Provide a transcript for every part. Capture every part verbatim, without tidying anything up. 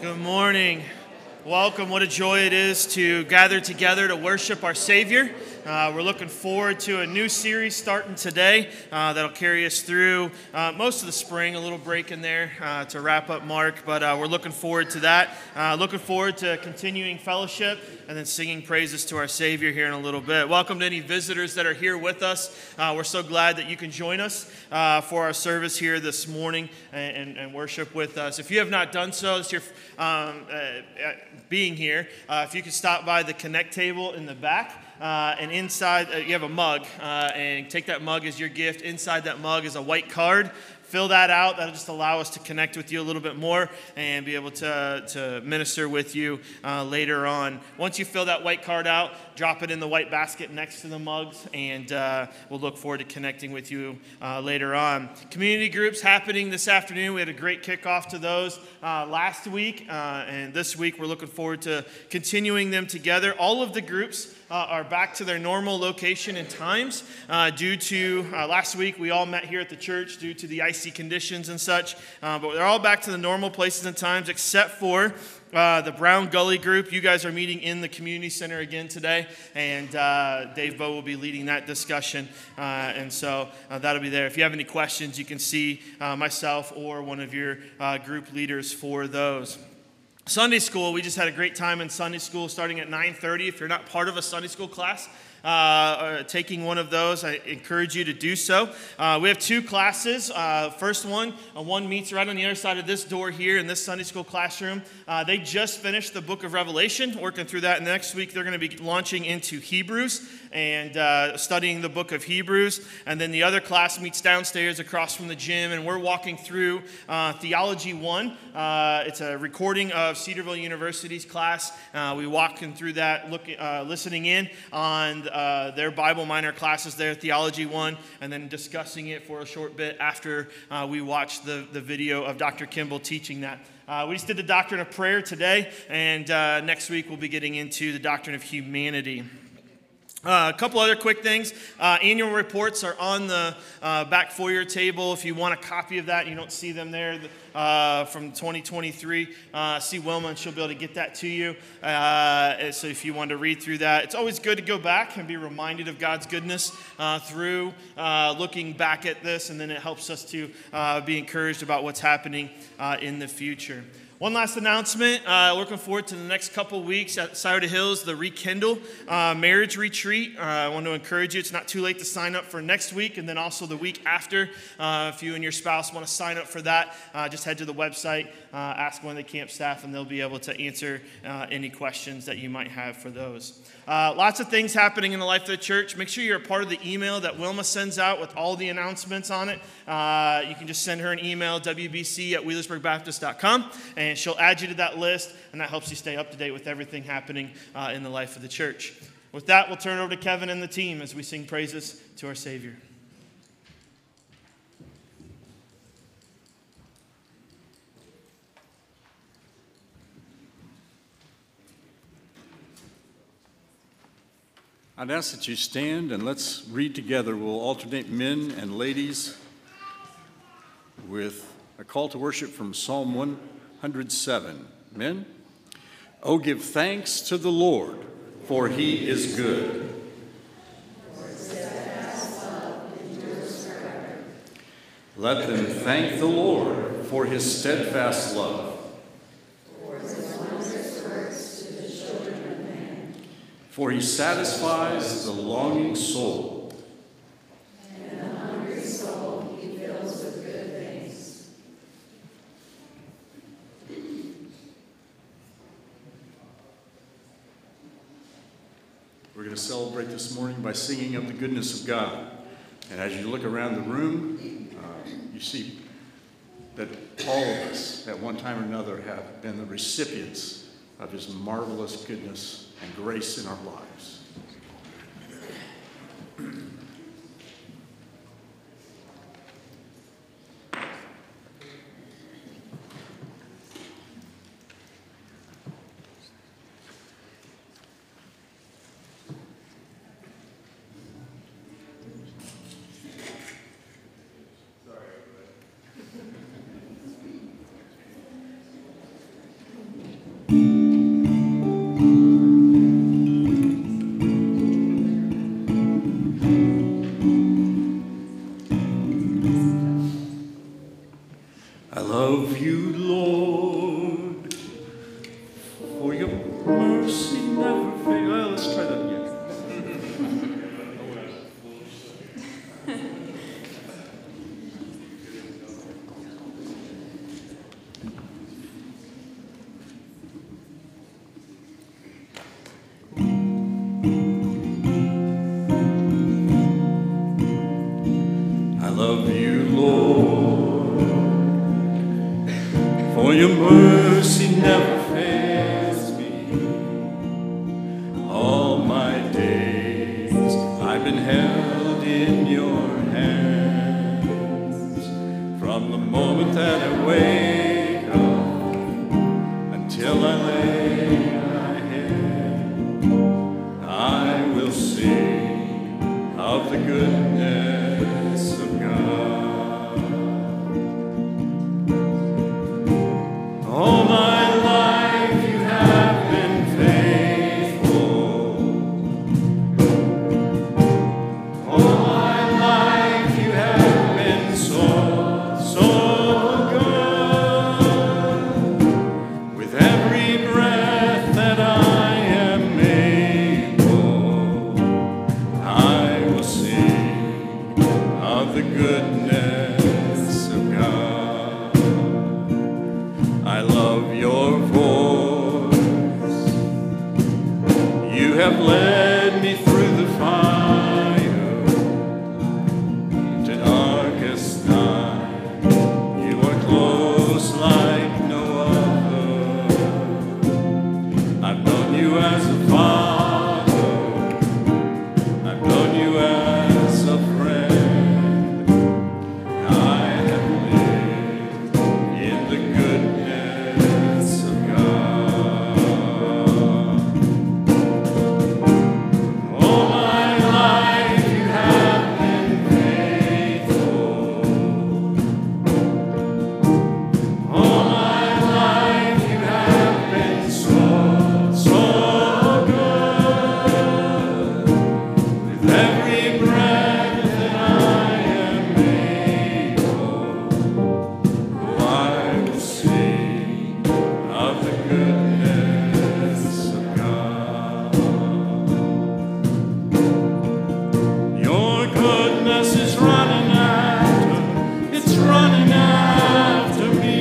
Good morning. Welcome. What a joy it is to gather together to worship our Savior. Uh, we're looking forward to a new series starting today uh, that'll carry us through uh, most of the spring, a little break in there uh, to wrap up Mark, but uh, we're looking forward to that. Uh, looking forward to continuing fellowship and then singing praises to our Savior here in a little bit. Welcome to any visitors that are here with us. Uh, we're so glad that you can join us uh, for our service here this morning and, and, and worship with us. If you have not done so, it's your um, uh, being here. Uh, if you could stop by the Connect table in the back. Uh, and inside, uh, you have a mug, uh, and take that mug as your gift. Inside that mug is a white card. Fill that out. That'll just allow us to connect with you a little bit more and be able to, to minister with you uh, later on. Once you fill that white card out, drop it in the white basket next to the mugs, and uh, we'll look forward to connecting with you uh, later on. Community groups happening this afternoon. We had a great kickoff to those uh, last week, uh, and this week we're looking forward to continuing them together. All of the groups uh, are back to their normal location and times uh, due to uh, last week we all met here at the church due to the icy conditions and such, uh, but they're all back to the normal places and times except for Uh, the Brown Gully group. You guys are meeting in the community center again today, and uh, Dave Bowe will be leading that discussion, uh, and so uh, that'll be there. If you have any questions, you can see uh, myself or one of your uh, group leaders for those. Sunday school, we just had a great time in Sunday school starting at nine thirty. If you're not part of a Sunday school class, Uh, taking one of those, I encourage you to do so. Uh, we have two classes. Uh, first one, uh, one meets right on the other side of this door here in this Sunday school classroom. Uh, they just finished the book of Revelation, working through that. And next week, they're going to be launching into Hebrews and uh, studying the book of Hebrews. And then the other class meets downstairs across from the gym, and we're walking through uh, Theology one. Uh, it's a recording of Cedarville University's class. Uh, we walking through that, looking, uh, listening in on Uh, their Bible minor classes there, Theology one, and then discussing it for a short bit after uh, we watched the, the video of Doctor Kimball teaching that. Uh, we just did the doctrine of prayer today, and uh, next week we'll be getting into the doctrine of humanity. Uh, a couple other quick things. Uh, annual reports are on the uh, back foyer table. If you want a copy of that, you don't see them there uh, from twenty twenty-three. Uh, see Wilma, and she'll be able to get that to you. Uh, so if you want to read through that, it's always good to go back and be reminded of God's goodness uh, through uh, looking back at this, and then it helps us to uh, be encouraged about what's happening uh, in the future. One last announcement. Uh, looking forward to the next couple weeks at Scioto Hills, the Rekindle uh, Marriage Retreat. Uh, I want to encourage you. It's not too late to sign up for next week and then also the week after. Uh, if you and your spouse want to sign up for that, uh, just head to the website, uh, ask one of the camp staff, and they'll be able to answer uh, any questions that you might have for those. Uh, lots of things happening in the life of the church. Make sure you're a part of the email that Wilma sends out with all the announcements on it. Uh, you can just send her an email, w b c at wheelersburg baptist dot com, and she'll add you to that list, and that helps you stay up to date with everything happening uh, in the life of the church. With that, we'll turn it over to Kevin and the team as we sing praises to our Savior. I'd ask that you stand and let's read together. We'll alternate men and ladies with a call to worship from Psalm one hundred seven. Men, oh, give thanks to the Lord, for he is good. Let them thank the Lord for his steadfast love. For he satisfies the longing soul. And the hungry soul he fills with good things. We're going to celebrate this morning by singing of the goodness of God. And as you look around the room, uh, you see that all of us at one time or another have been the recipients of his marvelous goodness and grace in our lives. your mercy never fails me. All my days I've been held in your hands. From the moment that I wake up until I lay my head, I will sing of the goodness of God. All my life you have been faithful. All my life you have been so, so good. With every breath that I am able, I will sing of the goodness of God. I love your voice. You have led me through the fire to darkest night. You are close like no other. I've known you as a father. I've known you as a friend. I have lived in the goodness of God. All my life you have been faithful. All my life you have been so, so good. With every breath that I am able, oh, I will sing of the goodness of God. Your goodness is running after, it's running after me.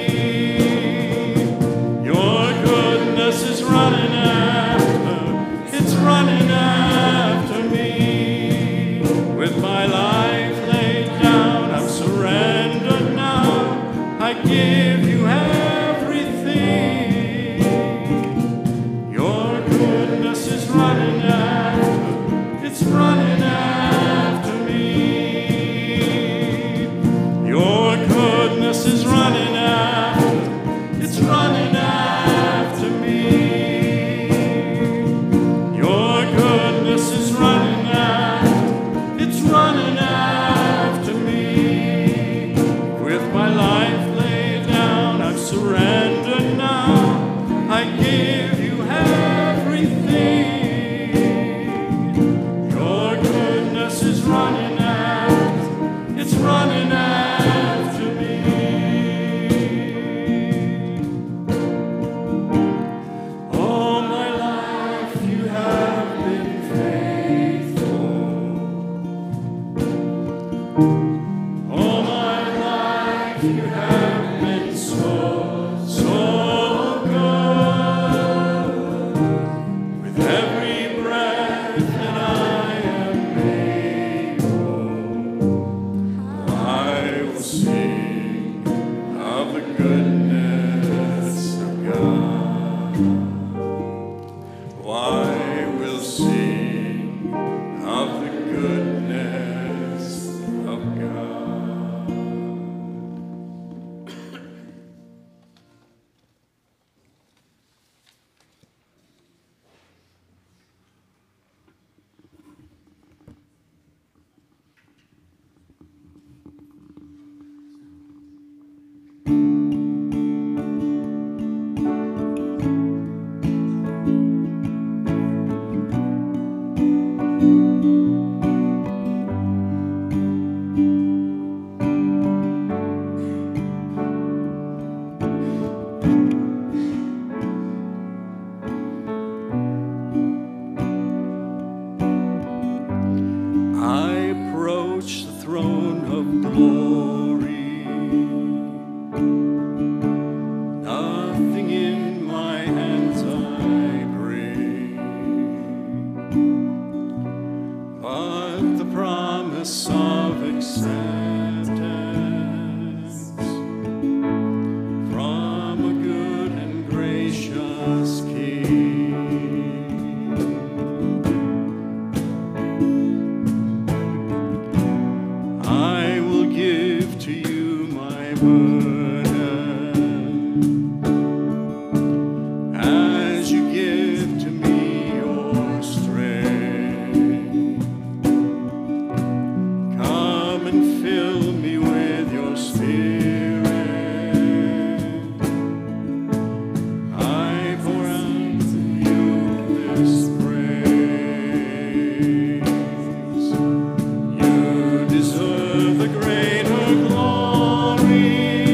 Your goodness is running after, it's running after me. With my life laid down, I'm surrendered now. I give you everything. Your goodness is running after, it's running after me. Your goodness is running after, it's running after me. Your goodness is running after, it's running after me. With my life laid down, I've surrendered now. I give you everything. Your goodness is running after, it's running after me. All my life you have been faithful. All my life you have been so, so good. With every breath that I am able, I will sing of the goodness of God. I will sing of the goodness of God. I approach the throne of glory. Nothing in my hands I bring, but the promise of acceptance from burden as you give to me your strength. Come and fill me with your spirit. I pour out to you this praise. You deserve the greater glory.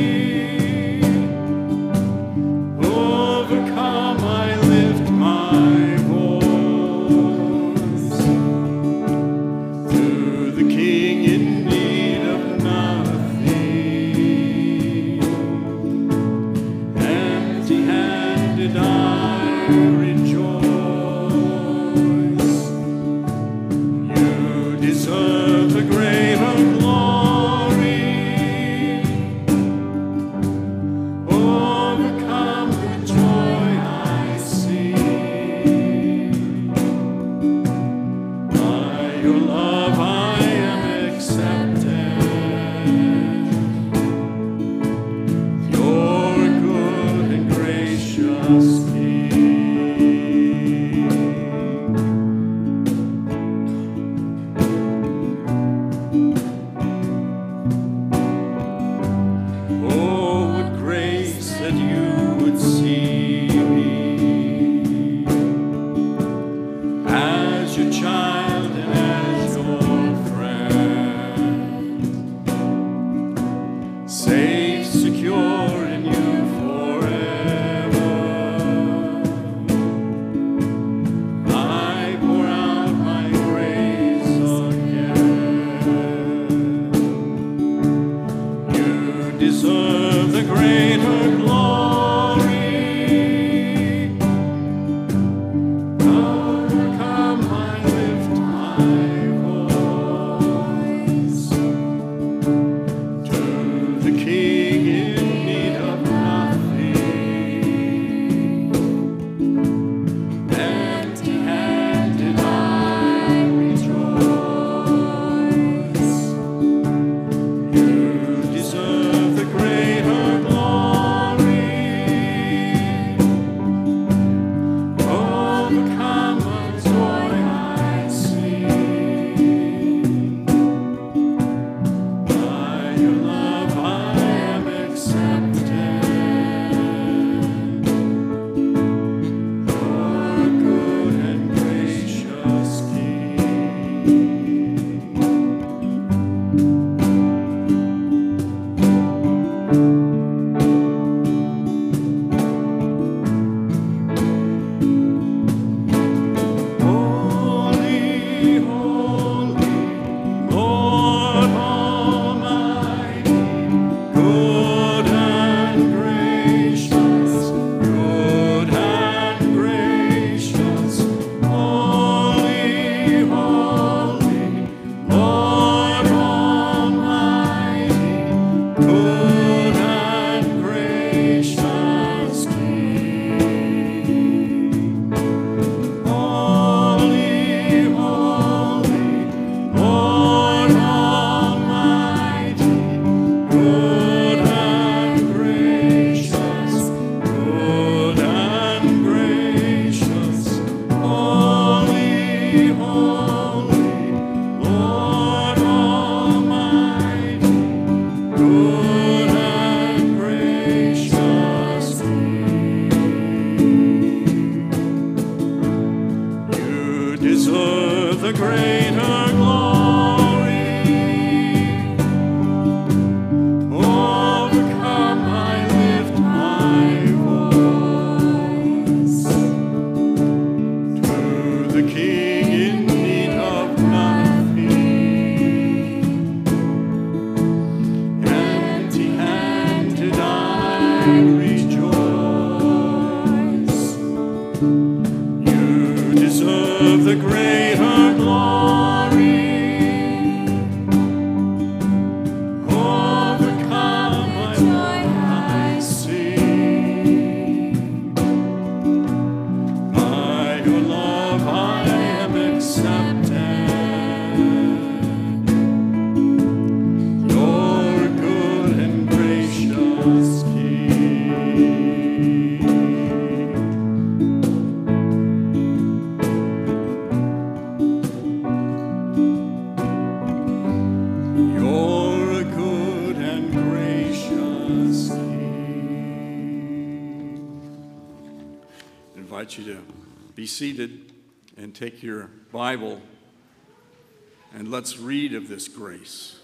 Overcome, I lift my voice to the King in need of nothing. Empty-handed I rejoice. You deserve the greater glory. Overcome with joy I sing. By your love I am accepted. You're a good and gracious King. Oh, what grace that you would see me as your child and as your friend. Safe, secure in you forever. I pour out my grace again. You deserve the greater glory. Overcome, I lift my voice to the King in need of nothing. Empty-handed I rejoice. You deserve the greater glory. Overcome with joy I sing. By your love I am accepted. You're a good and gracious King. Holy, holy, Lord Almighty, good and gracious, good and gracious. Holy, holy, Lord Almighty. invite you to be seated and take your Bible and let's read of this grace.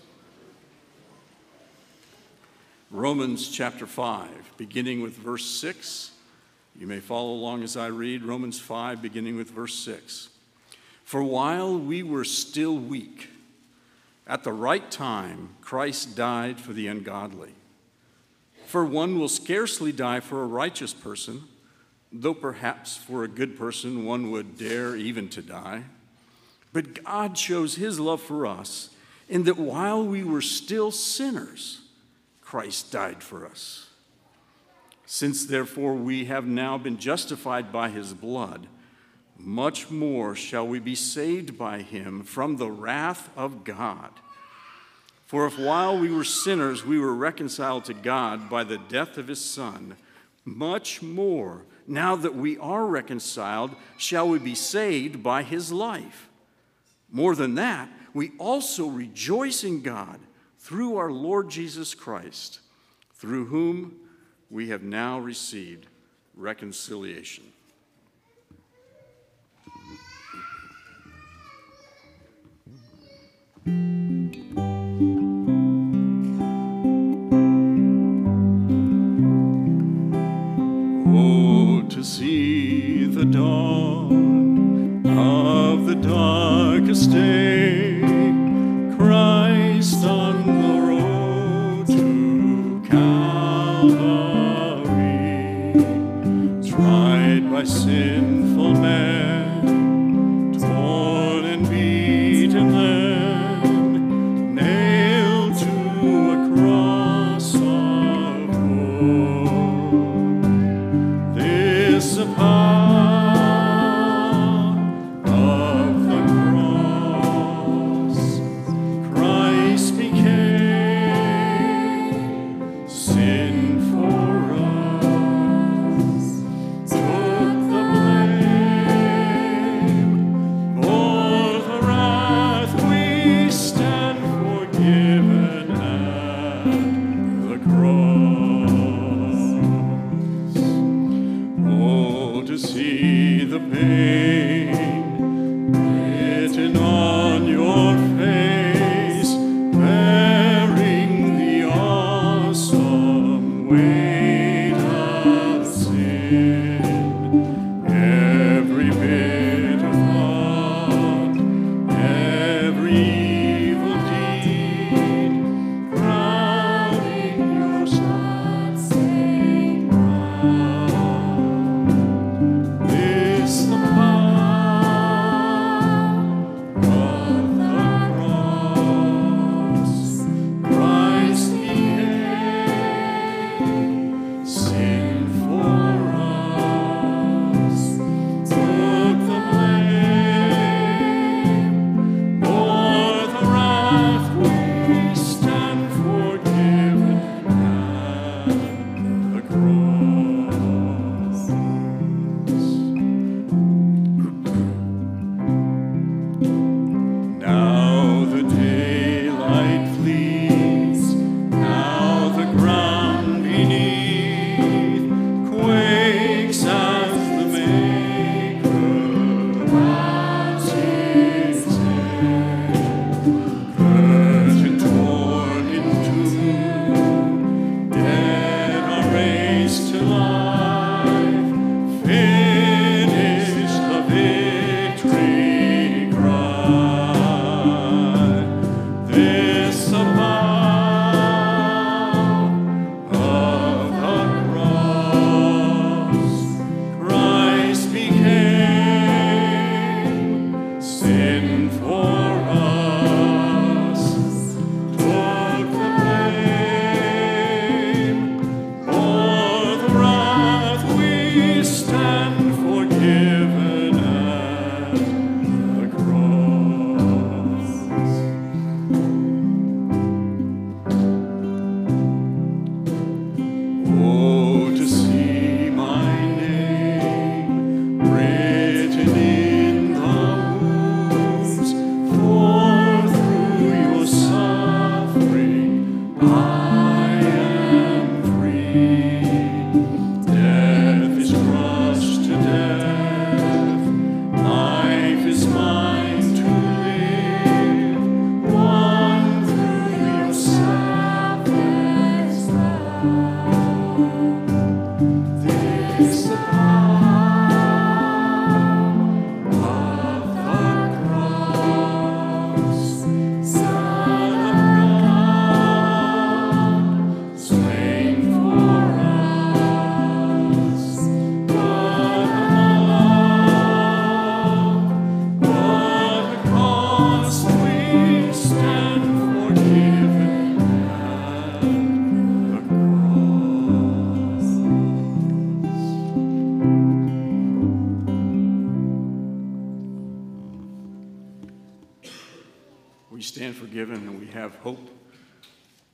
Romans chapter five, beginning with verse six. You may follow along as I read. Romans five, beginning with verse six. For while we were still weak, at the right time, Christ died for the ungodly. For one will scarcely die for a righteous person, though perhaps for a good person one would dare even to die. But God shows his love for us in that while we were still sinners, Christ died for us. Since therefore we have now been justified by his blood, much more shall we be saved by him from the wrath of God. For if while we were sinners we were reconciled to God by the death of his Son, much more, now that we are reconciled, shall we be saved by his life. More than that, we also rejoice in God through our Lord Jesus Christ, through whom we have now received reconciliation. Oh, to see the dawn of the darkest day, Christ on the road to Calvary, tried by sinful men, torn and beaten then, nailed to a cross of gold. This apart sin for us, took the blame.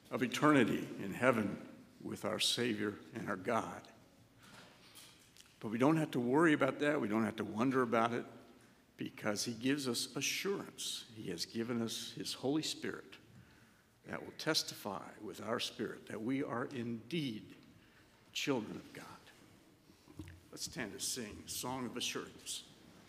of eternity in heaven with our Savior and our God. But we don't have to worry about that. We don't have to wonder about it, because he gives us assurance. He has given us his Holy Spirit that will testify with our spirit that we are indeed children of God. Let's stand to sing Song of Assurance.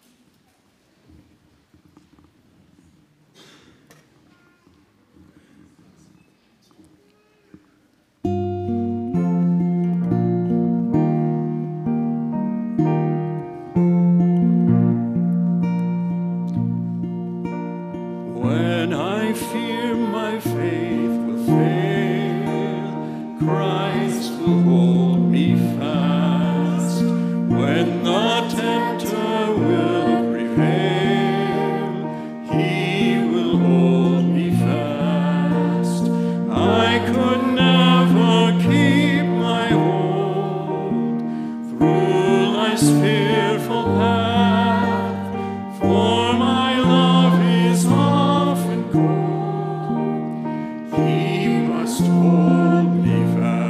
When I fear my faith will fail, Christ will hold me fast. When the tempter will prevail, he will hold me fast. I could never keep my hold through life's fearful path, for my love is often cold. He must hold me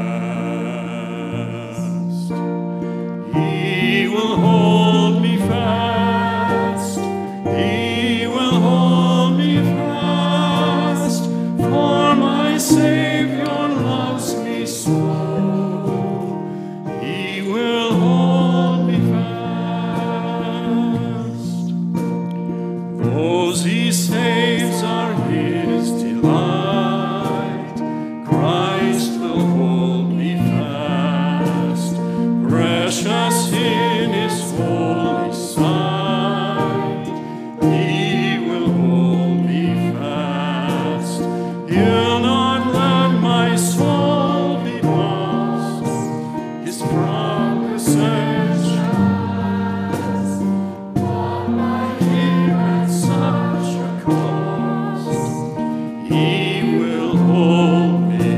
fast. He will hold me fast. He will hold me fast. For my Savior loves me so. He will hold me fast. Those he saves are his delight. Christ will hold me fast. Precious in his holy sight, he will hold me fast. He'll not let my soul be lost. His promises shall my fear at such a cost. He will hold me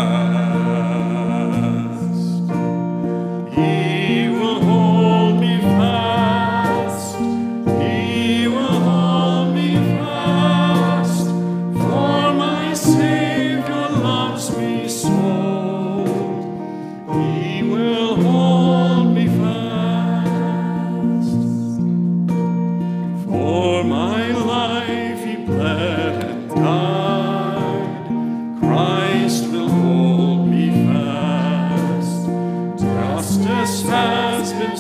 fast. He will hold me fast. He will hold me fast. For my Savior loves me so. He will hold me fast. For my life he bled and died. Christ will hold me fast. Justice has been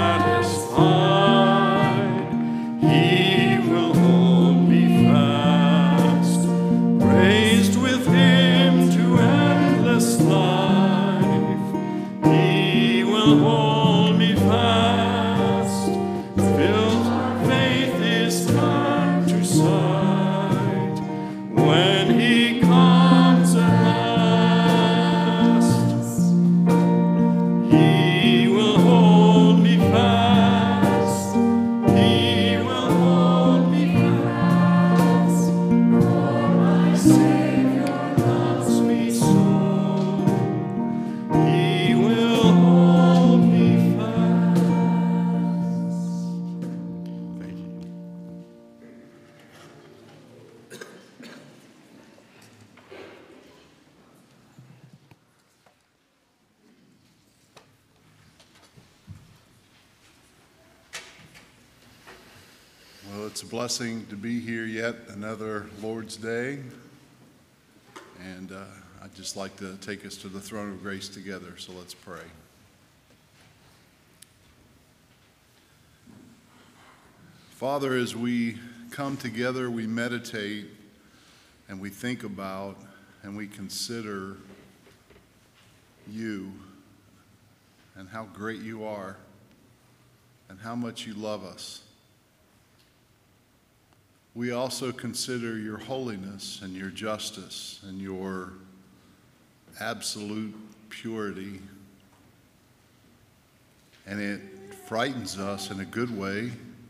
satisfied. He will hold me fast. Raised with him to endless life, he will hold me fast. Till our faith is turned to sight, when he comes at last, he will hold me fast. He will hold me fast. For my Savior loves me so. He will hold me fast. Thank you. Well, it's a blessing to be here yet another Lord's Day. And uh, I'd just like to take us to the throne of grace together, so let's pray. Father, as we come together, we meditate and we think about and we consider you and how great you are and how much you love us. We also consider your holiness and your justice and your absolute purity. And it frightens us in a good way.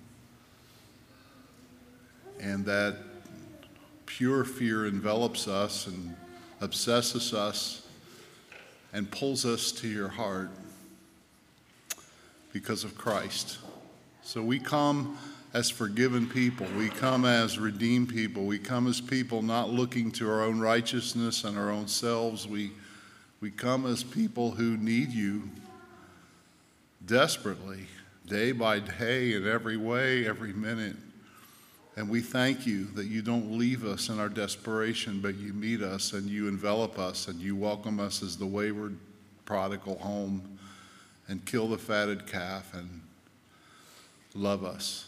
And that pure fear envelops us and obsesses us and pulls us to your heart because of Christ. So we come as forgiven people. We come as redeemed people. We come as people not looking to our own righteousness and our own selves. We, we come as people who need you desperately, day by day, in every way, every minute. And we thank you that you don't leave us in our desperation, but you meet us and you envelop us and you welcome us as the wayward prodigal home and kill the fatted calf and love us.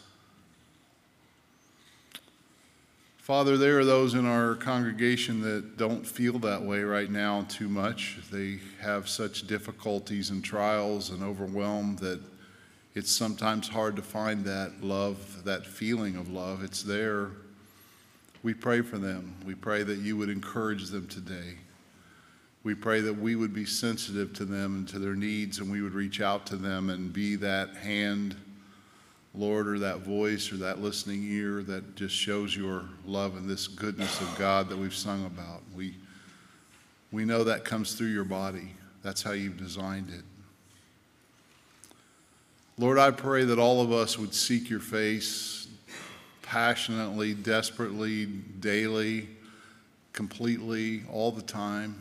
Father, there are those in our congregation that don't feel that way right now too much. They have such difficulties and trials and overwhelm that it's sometimes hard to find that love, that feeling of love. It's there. We pray for them. We pray that you would encourage them today. We pray that we would be sensitive to them and to their needs, and we would reach out to them and be that hand, Lord, or that voice or that listening ear that just shows your love and this goodness of God that we've sung about. We, we know that comes through your body. That's how you've designed it. Lord, I pray that all of us would seek your face passionately, desperately, daily, completely, all the time.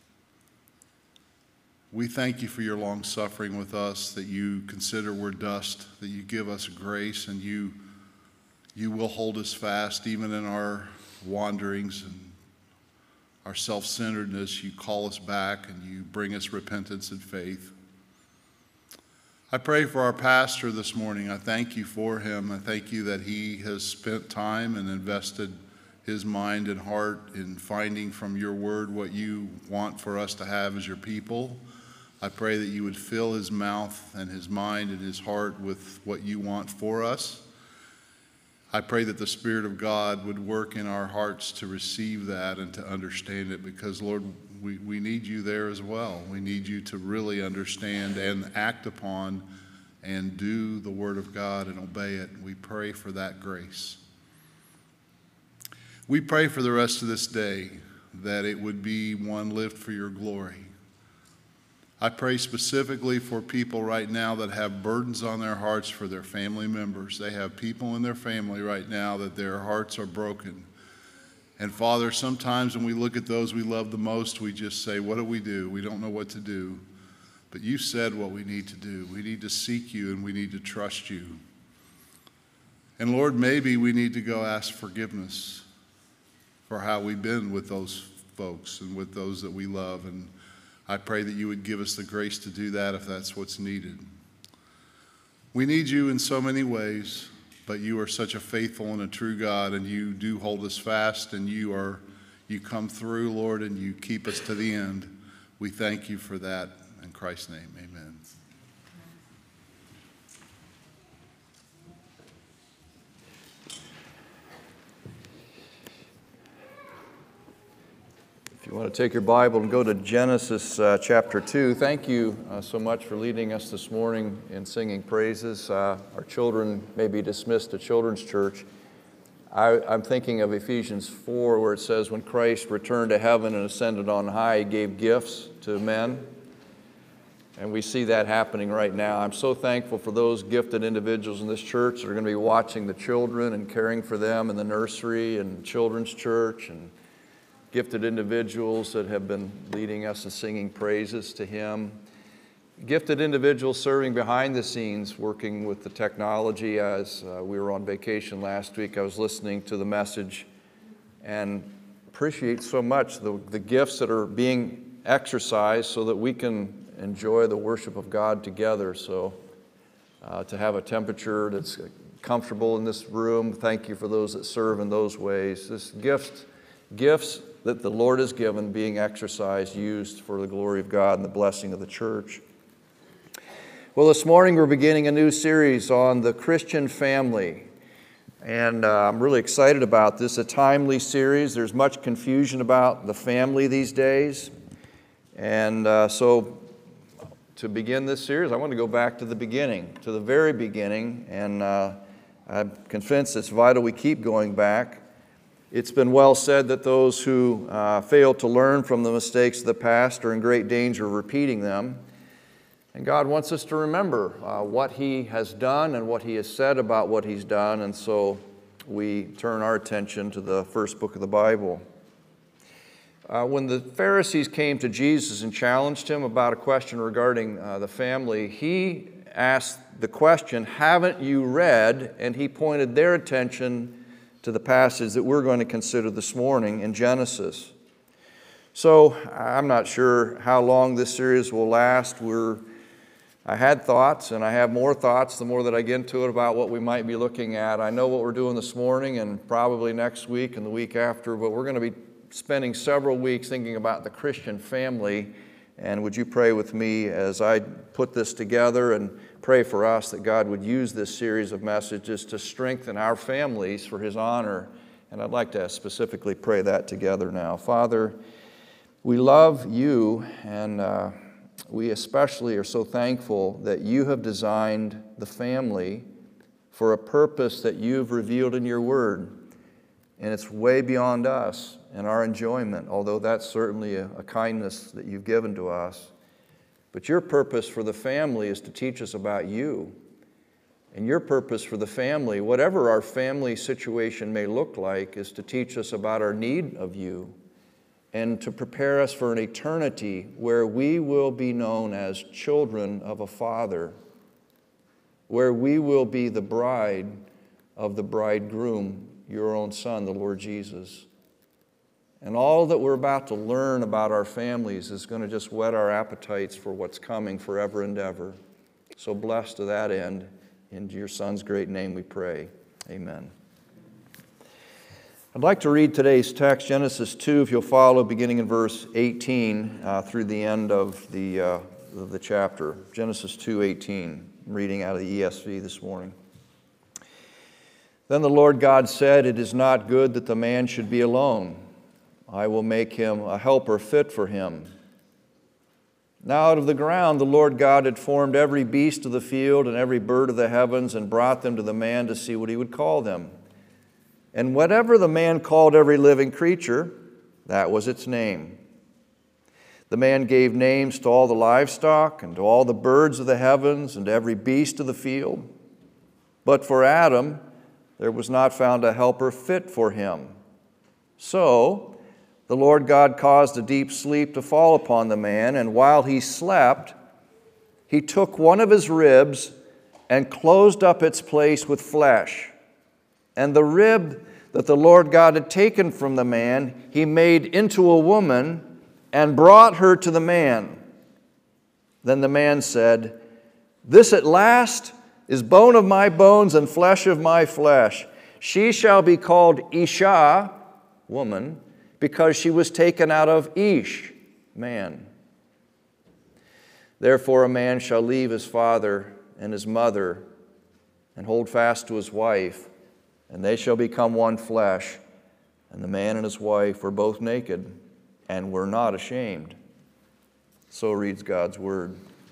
We thank you for your long suffering with us, that you consider we're dust, that you give us grace, and you, you will hold us fast even in our wanderings and our self-centeredness. You call us back and you bring us repentance and faith. I pray for our pastor this morning. I thank you for him. I thank you that he has spent time and invested his mind and heart in finding from your word what you want for us to have as your people. I pray that you would fill his mouth and his mind and his heart with what you want for us. I pray that the Spirit of God would work in our hearts to receive that and to understand it, because, Lord, we, we need you there as well. We need you to really understand and act upon and do the Word of God and obey it. We pray for that grace. We pray for the rest of this day that it would be one lived for your glory. I pray specifically for people right now that have burdens on their hearts for their family members. They have people in their family right now that their hearts are broken. And Father, sometimes when we look at those we love the most, we just say, what do we do? We don't know what to do. But you said what we need to do. We need to seek you and we need to trust you. And Lord, maybe we need to go ask forgiveness for how we've been with those folks and with those that we love. And I pray that you would give us the grace to do that if that's what's needed. We need you in so many ways, but you are such a faithful and a true God, and you do hold us fast, and you are, you come through, Lord, and you keep us to the end. We thank you for that. In Christ's name, amen. If you want to take your Bible and go to Genesis uh, chapter two, thank you uh, so much for leading us this morning in singing praises. Uh, our children may be dismissed to Children's Church. I, I'm thinking of Ephesians four, where it says, when Christ returned to heaven and ascended on high, he gave gifts to men. And we see that happening right now. I'm so thankful for those gifted individuals in this church that are going to be watching the children and caring for them in the nursery and Children's Church, and gifted individuals that have been leading us and singing praises to him. Gifted individuals serving behind the scenes, working with the technology. As uh, we were on vacation last week, I was listening to the message and appreciate so much the, the gifts that are being exercised so that we can enjoy the worship of God together. So uh, to have a temperature that's comfortable in this room, thank you for those that serve in those ways. This gift, gifts that the Lord has given being exercised, used for the glory of God and the blessing of the church. Well, this morning we're beginning a new series on the Christian family. And uh, I'm really excited about this, a timely series. There's much confusion about the family these days. And uh, so to begin this series, I want to go back to the beginning, to the very beginning. And uh, I'm convinced it's vital we keep going back. It's been well said that those who uh, fail to learn from the mistakes of the past are in great danger of repeating them. And God wants us to remember uh, what He has done and what He has said about what He's done, and so we turn our attention to the first book of the Bible. Uh, when the Pharisees came to Jesus and challenged Him about a question regarding uh, the family, He asked the question, "Haven't you read?" And He pointed their attention to the passage that we're going to consider this morning in Genesis. So I'm not sure how long this series will last. We're I had thoughts, and I have more thoughts the more that I get into it about what we might be looking at. I know what we're doing this morning and probably next week and the week after, but we're going to be spending several weeks thinking about the Christian family. And would you pray with me as I put this together and pray for us that God would use this series of messages to strengthen our families for His honor. And I'd like to specifically pray that together now. Father, we love You, and uh, we especially are so thankful that You have designed the family for a purpose that You've revealed in Your Word. And it's way beyond us and our enjoyment, although that's certainly a, a kindness that You've given to us. But Your purpose for the family is to teach us about You. And Your purpose for the family, whatever our family situation may look like, is to teach us about our need of You, and to prepare us for an eternity where we will be known as children of a Father, where we will be the bride of the bridegroom, Your own Son, the Lord Jesus. And all that we're about to learn about our families is going to just whet our appetites for what's coming forever and ever. So bless to that end. In Your Son's great name we pray. Amen. I'd like to read today's text, Genesis two, if you'll follow, beginning in verse eighteen uh, through the end of the, uh, of the chapter. Genesis two eighteen, I'm reading out of the E S V this morning. Then the Lord God said, "It is not good that the man should be alone. I will make him a helper fit for him." Now out of the ground the Lord God had formed every beast of the field and every bird of the heavens and brought them to the man to see what he would call them. And whatever the man called every living creature, that was its name. The man gave names to all the livestock and to all the birds of the heavens and to every beast of the field. But for Adam there was not found a helper fit for him. So the Lord God caused a deep sleep to fall upon the man, and while he slept, He took one of his ribs and closed up its place with flesh. And the rib that the Lord God had taken from the man, He made into a woman and brought her to the man. Then the man said, "This at last is bone of my bones and flesh of my flesh. She shall be called Isha," woman, "because she was taken out of Ish," man. Therefore a man shall leave his father and his mother and hold fast to his wife, and they shall become one flesh. And the man and his wife were both naked and were not ashamed. So reads God's word.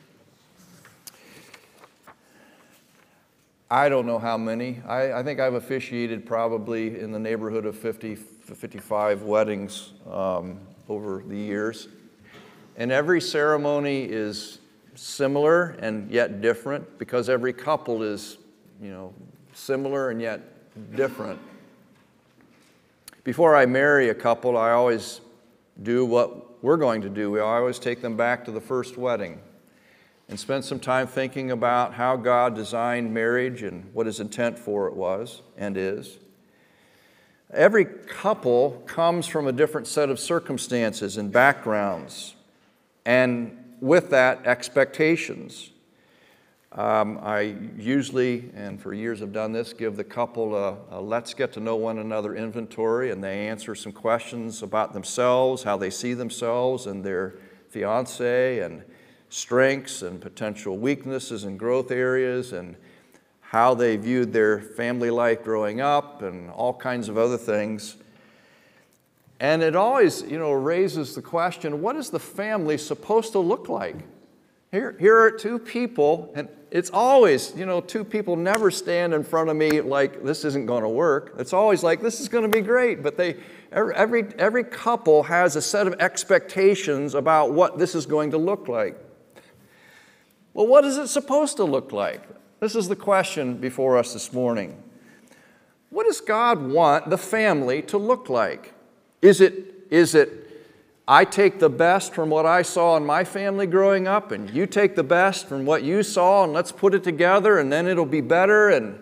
I don't know how many. I, I think I've officiated probably in the neighborhood of fifty, fifty-five weddings um, over the years. And every ceremony is similar and yet different, because every couple is, you know, similar and yet different. Before I marry a couple, I always do what we're going to do. We always take them back to the first wedding and spend some time thinking about how God designed marriage and what His intent for it was and is. Every couple comes from a different set of circumstances and backgrounds, and with that, expectations. Um, I usually, and for years have done this, give the couple a, a let's get to know one another inventory, and they answer some questions about themselves, how they see themselves and their fiance, and strengths and potential weaknesses and growth areas, and how they viewed their family life growing up, and all kinds of other things. And it always, you know, raises the question, what is the family supposed to look like? Here, here are two people, and it's always, you know, two people never stand in front of me like this isn't going to work. It's always like this is going to be great, but they, every, every couple has a set of expectations about what this is going to look like. Well, what is it supposed to look like? This is the question before us this morning. What does God want the family to look like? Is it, is it, I take the best from what I saw in my family growing up, and you take the best from what you saw, and let's put it together, and then it'll be better? And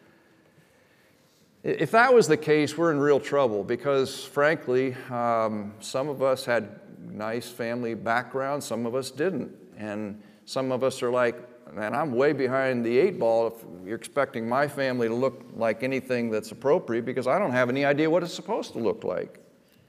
if that was the case, we're in real trouble, because frankly, um, some of us had nice family backgrounds, some of us didn't. And some of us are like, man, I'm way behind the eight ball if you're expecting my family to look like anything that's appropriate, because I don't have any idea what it's supposed to look like.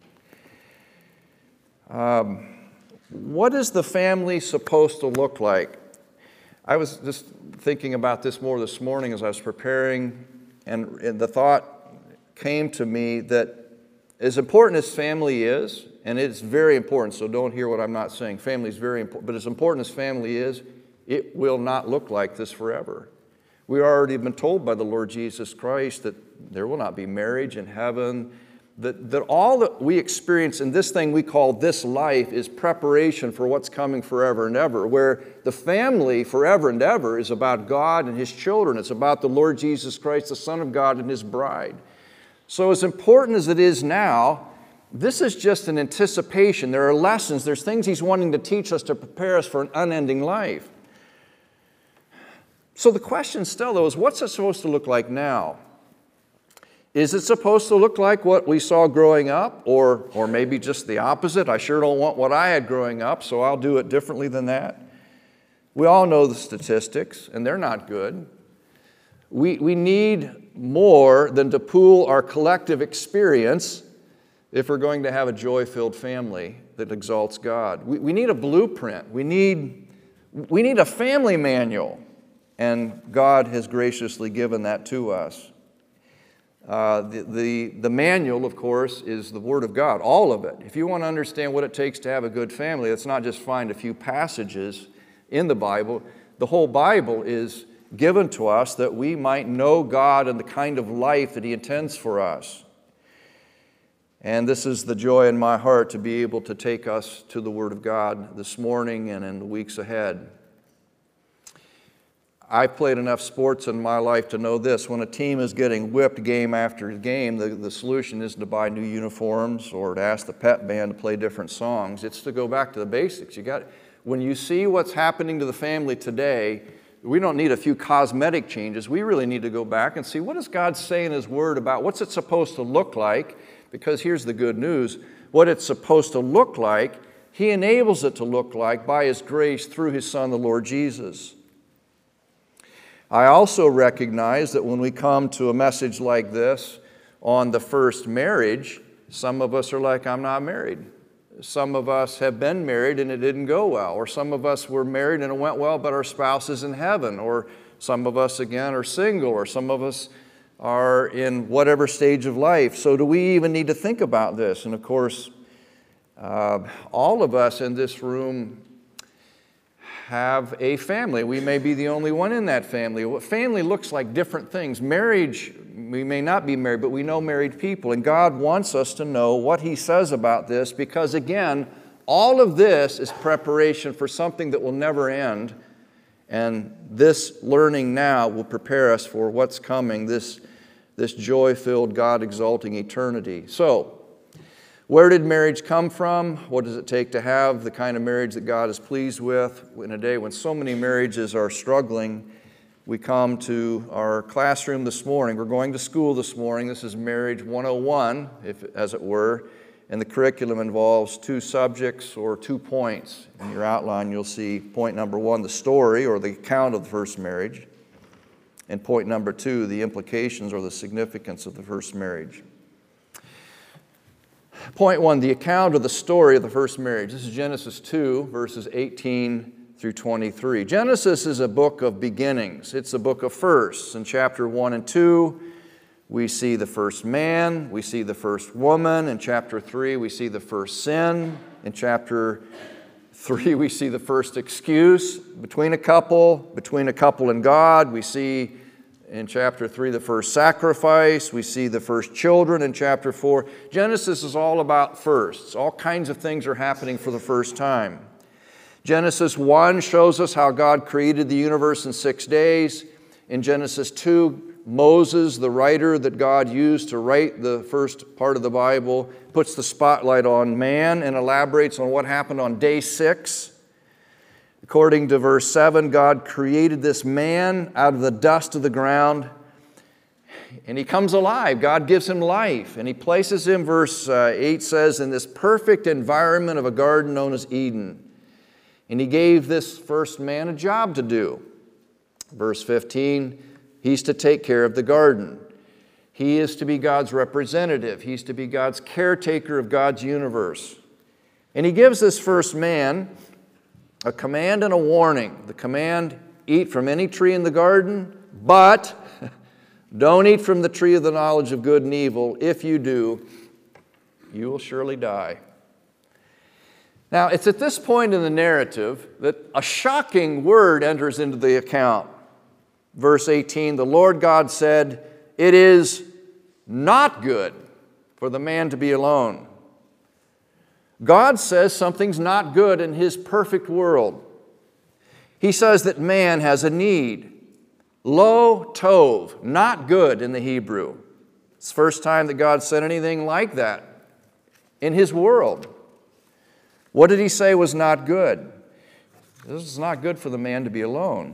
Um, what is the family supposed to look like? I was just thinking about this more this morning as I was preparing, and, and the thought came to me that as important as family is, and it's very important, so don't hear what I'm not saying. Family is very important, but as important as family is, it will not look like this forever. We've already been told by the Lord Jesus Christ that there will not be marriage in heaven, that, that all that we experience in this thing we call this life is preparation for what's coming forever and ever, where the family forever and ever is about God and His children. It's about the Lord Jesus Christ, the Son of God, and His bride. So as important as it is now, this is just an anticipation. There are lessons, there's things He's wanting to teach us to prepare us for an unending life. So the question still, though, is what's it supposed to look like now? Is it supposed to look like what we saw growing up, or, or maybe just the opposite? I sure don't want what I had growing up, so I'll do it differently than that. We all know the statistics, and they're not good. We, we need more than to pool our collective experience if we're going to have a joy-filled family that exalts God. We, we need a blueprint. We need, we need a family manual, and God has graciously given that to us. Uh, the, the, the manual, of course, is the Word of God, all of it. If you want to understand what it takes to have a good family, it's not just find a few passages in the Bible. The whole Bible is given to us that we might know God and the kind of life that He intends for us. And this is the joy in my heart to be able to take us to the Word of God this morning and in the weeks ahead. I've played enough sports in my life to know this. When a team is getting whipped game after game, the, the solution isn't to buy new uniforms or to ask the pep band to play different songs. It's to go back to the basics. You got, when you see what's happening to the family today, we don't need a few cosmetic changes. We really need to go back and see, what does God say in His Word about what's it supposed to look like? Because here's the good news. What it's supposed to look like, He enables it to look like by His grace through His Son, the Lord Jesus. I also recognize that when we come to a message like this on the first marriage, some of us are like, I'm not married. Some of us have been married and it didn't go well. Or some of us were married and it went well, but our spouse is in heaven. Or some of us, again, are single. Or some of us are in whatever stage of life. So do we even need to think about this? And of course, uh, all of us in this room have a family. We may be the only one in that family. Well, family looks like different things. Marriage, we may not be married, but we know married people. And God wants us to know what He says about this, because again, all of this is preparation for something that will never end. And this learning now will prepare us for what's coming, this, this joy-filled, God-exalting eternity. So, where did marriage come from? What does it take to have the kind of marriage that God is pleased with? In a day when so many marriages are struggling, we come to our classroom this morning. We're going to school this morning. This is Marriage one oh one, if, as it were, and the curriculum involves two subjects or two points. In your outline, you'll see point number one, the story or the account of the first marriage, and point number two, the implications or the significance of the first marriage. Point one, the account of the story of the first marriage. This is Genesis two, verses eighteen through twenty-three. Genesis is a book of beginnings. It's a book of firsts. In chapter one and two, we see the first man. We see the first woman. In chapter three, we see the first sin. In chapter three, we see the first excuse between a couple, between a couple and God. We see in chapter three, the first sacrifice. We see the first children in chapter four. Genesis is all about firsts. All kinds of things are happening for the first time. Genesis one shows us how God created the universe in six days. In Genesis two, Moses, the writer that God used to write the first part of the Bible, puts the spotlight on man and elaborates on what happened on day six. According to verse seven, God created this man out of the dust of the ground, and he comes alive. God gives him life, and he places him, verse eight says, in this perfect environment of a garden known as Eden. And he gave this first man a job to do. Verse fifteen, he's to take care of the garden. He is to be God's representative. He's to be God's caretaker of God's universe. And he gives this first man a command and a warning. The command, eat from any tree in the garden, but don't eat from the tree of the knowledge of good and evil. If you do, you will surely die. Now, it's at this point in the narrative that a shocking word enters into the account. Verse eighteen, the Lord God said, it is not good for the man to be alone. God says something's not good in His perfect world. He says that man has a need. Lo tov, not good in the Hebrew. It's the first time that God said anything like that in His world. What did He say was not good? This is not good for the man to be alone.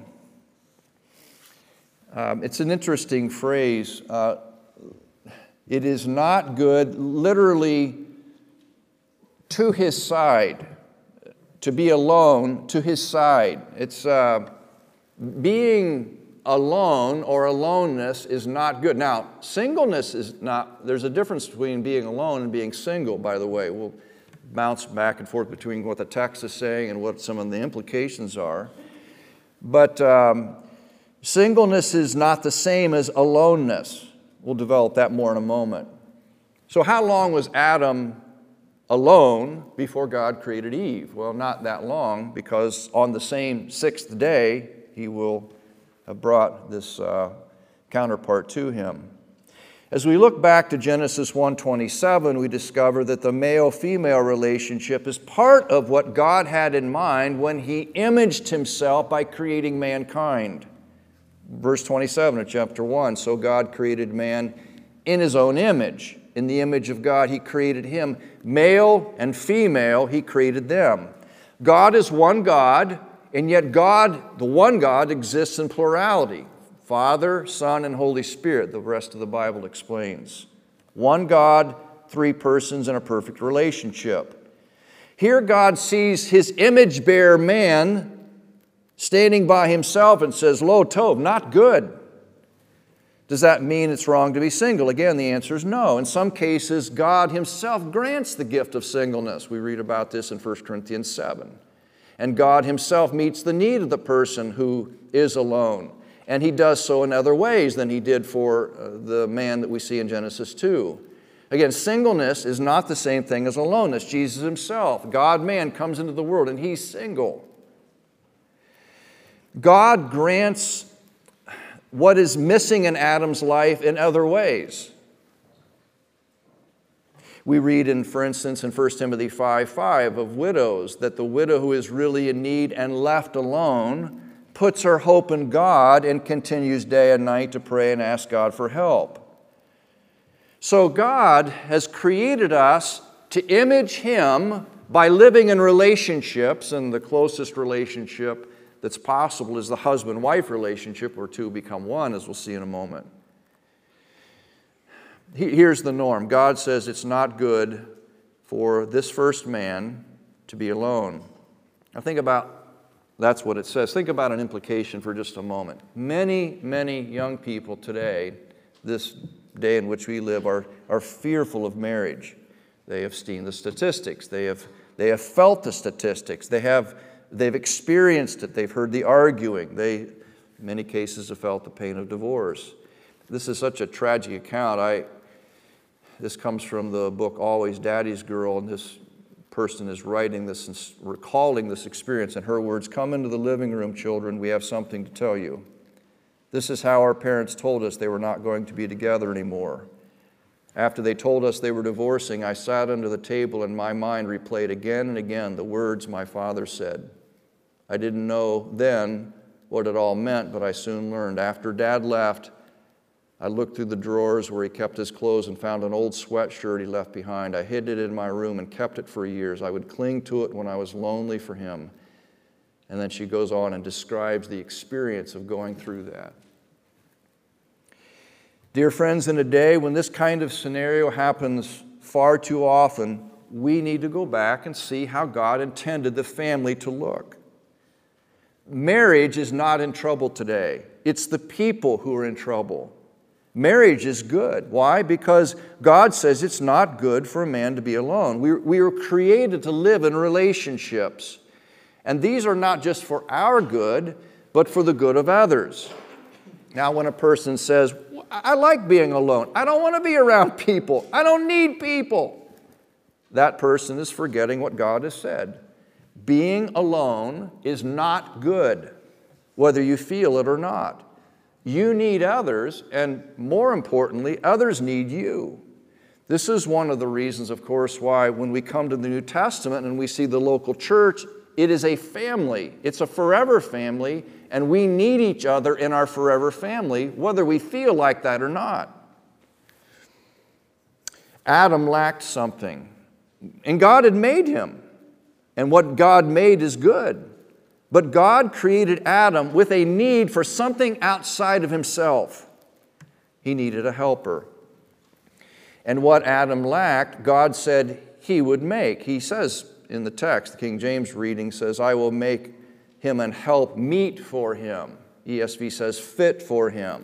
Um, it's an interesting phrase. Uh, it is not good, literally, to his side. To be alone, to his side. It's uh, being alone or aloneness is not good. Now, singleness is not, there's a difference between being alone and being single, by the way. We'll bounce back and forth between what the text is saying and what some of the implications are. But um, singleness is not the same as aloneness. We'll develop that more in a moment. So how long was Adam alone before God created Eve? Well, not that long, because on the same sixth day, he will have brought this uh, counterpart to him. As we look back to Genesis one twenty-seven, we discover that the male-female relationship is part of what God had in mind when He imaged Himself by creating mankind. Verse twenty-seven of chapter one, so God created man in His own image. In the image of God, He created him. Male and female, He created them. God is one God, and yet God, the one God, exists in plurality. Father, Son, and Holy Spirit, the rest of the Bible explains. One God, three persons in a perfect relationship. Here God sees His image-bearer man standing by himself and says, Lo tov, not good. Does that mean it's wrong to be single? Again, the answer is no. In some cases, God Himself grants the gift of singleness. We read about this in First Corinthians seven. And God Himself meets the need of the person who is alone. And He does so in other ways than He did for the man that we see in Genesis two. Again, singleness is not the same thing as aloneness. Jesus Himself, God-man, comes into the world and He's single. God grants what is missing in Adam's life in other ways. We read, in, for instance, in First Timothy five five of widows, that the widow who is really in need and left alone puts her hope in God and continues day and night to pray and ask God for help. So God has created us to image Him by living in relationships, and the closest relationship that's possible is the husband-wife relationship, where two become one, as we'll see in a moment. Here's the norm. God says it's not good for this first man to be alone. Now think about, that's what it says. Think about an implication for just a moment. Many, many young people today, this day in which we live, are, are fearful of marriage. They have seen the statistics. They have, they have felt the statistics. They have, they've experienced it. They've heard the arguing. They, in many cases, have felt the pain of divorce. This is such a tragic account. I, this comes from the book Always Daddy's Girl, and this person is writing this and recalling this experience. In her words, "Come into the living room, children. We have something to tell you. This is how our parents told us they were not going to be together anymore. After they told us they were divorcing, I sat under the table and my mind replayed again and again the words my father said. I didn't know then what it all meant, but I soon learned. After Dad left, I looked through the drawers where he kept his clothes and found an old sweatshirt he left behind. I hid it in my room and kept it for years. I would cling to it when I was lonely for him. And then she goes on and describes the experience of going through that. Dear friends, in a day when this kind of scenario happens far too often, we need to go back and see how God intended the family to look. Marriage is not in trouble today. It's the people who are in trouble. Marriage is good. Why? Because God says it's not good for a man to be alone. We, we were created to live in relationships. And these are not just for our good, but for the good of others. Now, when a person says, I like being alone. I don't want to be around people. I don't need people. That person is forgetting what God has said. Being alone is not good, whether you feel it or not. You need others, and more importantly, others need you. This is one of the reasons, of course, why when we come to the New Testament and we see the local church, it is a family. It's a forever family, and we need each other in our forever family, whether we feel like that or not. Adam lacked something, and God had made him, and what God made is good. But God created Adam with a need for something outside of himself. He needed a helper. And what Adam lacked, God said he would make. He says in the text, the King James reading says, I will make him an help meet for him. E S V says fit for him.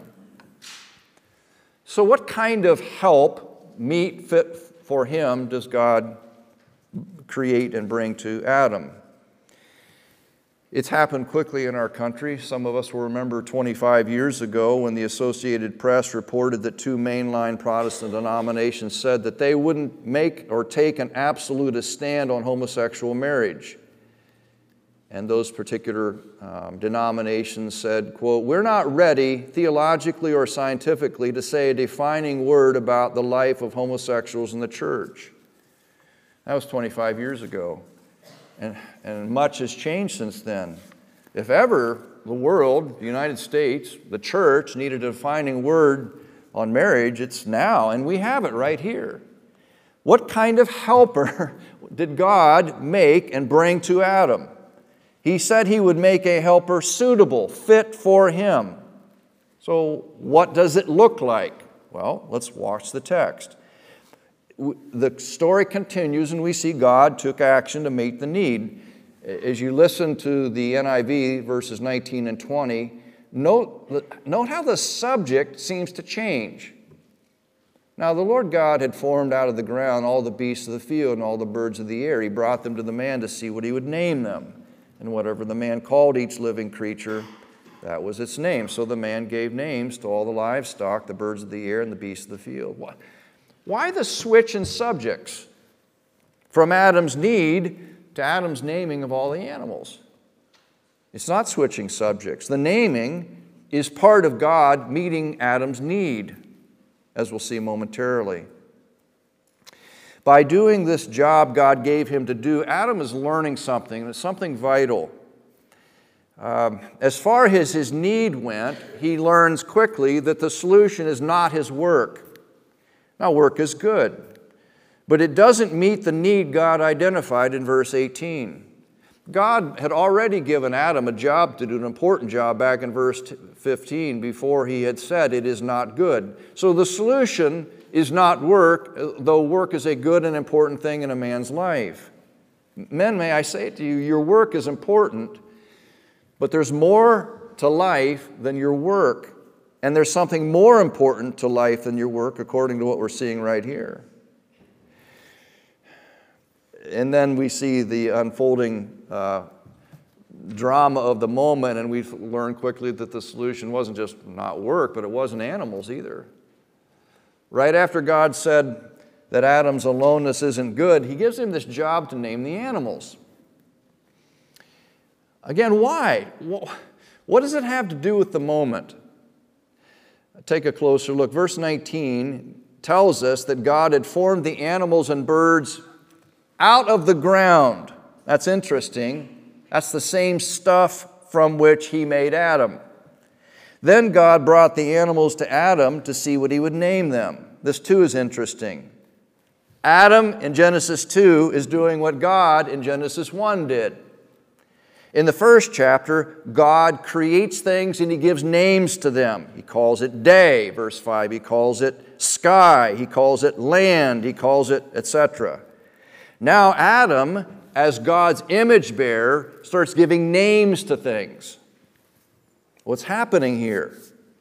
So what kind of help, meet, fit for him, does God create and bring to Adam? It's happened quickly in our country. Some of us will remember twenty-five years ago when the Associated Press reported that two mainline Protestant denominations said that they wouldn't make or take an absolutist stand on homosexual marriage. And those particular um, denominations said, quote, we're not ready theologically or scientifically to say a defining word about the life of homosexuals in the church. That was twenty-five years ago. And, and much has changed since then. If ever the world, the United States, the church needed a defining word on marriage, it's now, and we have it right here. What kind of helper did God make and bring to Adam? He said he would make a helper suitable, fit for him. So what does it look like? Well, let's watch the text. The story continues and we see God took action to meet the need. As you listen to the N I V, verses nineteen and twenty, note, note how the subject seems to change. Now the Lord God had formed out of the ground all the beasts of the field and all the birds of the air. He brought them to the man to see what he would name them. And whatever the man called each living creature, that was its name. So the man gave names to all the livestock, the birds of the air, and the beasts of the field. What? Why the switch in subjects from Adam's need to Adam's naming of all the animals? It's not switching subjects. The naming is part of God meeting Adam's need, as we'll see momentarily. By doing this job God gave him to do, Adam is learning something, and it's something vital. Um, as far as his need went, he learns quickly that the solution is not his work. Now, work is good, but it doesn't meet the need God identified in verse eighteen. God had already given Adam a job to do, an important job, back in verse fifteen, before he had said it is not good. So the solution is not work, though work is a good and important thing in a man's life. Men, may I say it to you, your work is important, but there's more to life than your work. And there's something more important to life than your work, according to what we're seeing right here. And then we see the unfolding uh, drama of the moment, and we learn quickly that the solution wasn't just not work, but it wasn't animals either. Right after God said that Adam's aloneness isn't good, he gives him this job to name the animals. Again, why? What does it have to do with the moment? Take a closer look. Verse nineteen tells us that God had formed the animals and birds out of the ground. That's interesting. That's the same stuff from which he made Adam. Then God brought the animals to Adam to see what he would name them. This too is interesting. Adam in Genesis two is doing what God in Genesis one did. In the first chapter, God creates things and he gives names to them. He calls it day, verse five. He calls it sky. He calls it land. He calls it et cetera. Now Adam, as God's image bearer, starts giving names to things. What's happening here?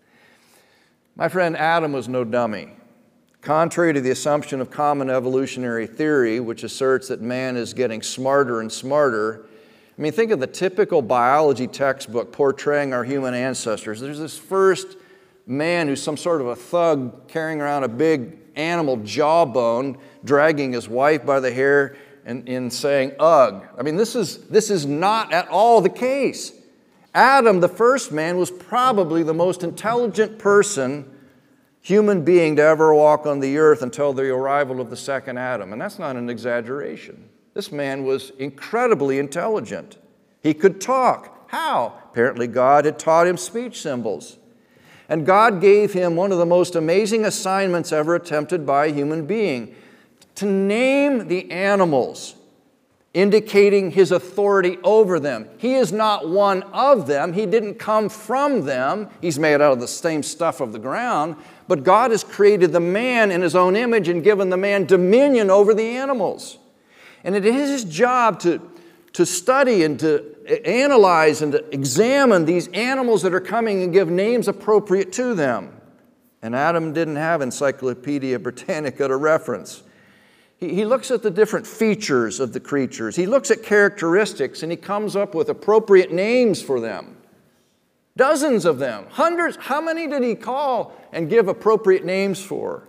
My friend, Adam was no dummy. Contrary to the assumption of common evolutionary theory, which asserts that man is getting smarter and smarter, I mean, think of the typical biology textbook portraying our human ancestors. There's this first man who's some sort of a thug carrying around a big animal jawbone, dragging his wife by the hair and, and saying, ugh. I mean, this is, this is not at all the case. Adam, the first man, was probably the most intelligent person, human being to ever walk on the earth until the arrival of the second Adam. And that's not an exaggeration. This man was incredibly intelligent. He could talk. How? Apparently God had taught him speech symbols. And God gave him one of the most amazing assignments ever attempted by a human being, to name the animals, indicating his authority over them. He is not one of them. He didn't come from them. He's made out of the same stuff of the ground. But God has created the man in his own image and given the man dominion over the animals. And it is his job to, to study and to analyze and to examine these animals that are coming and give names appropriate to them. And Adam didn't have Encyclopedia Britannica to reference. He, he looks at the different features of the creatures. He looks at characteristics and he comes up with appropriate names for them. Dozens of them, hundreds. How many did he call and give appropriate names for?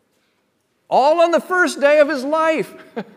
All on the first day of his life.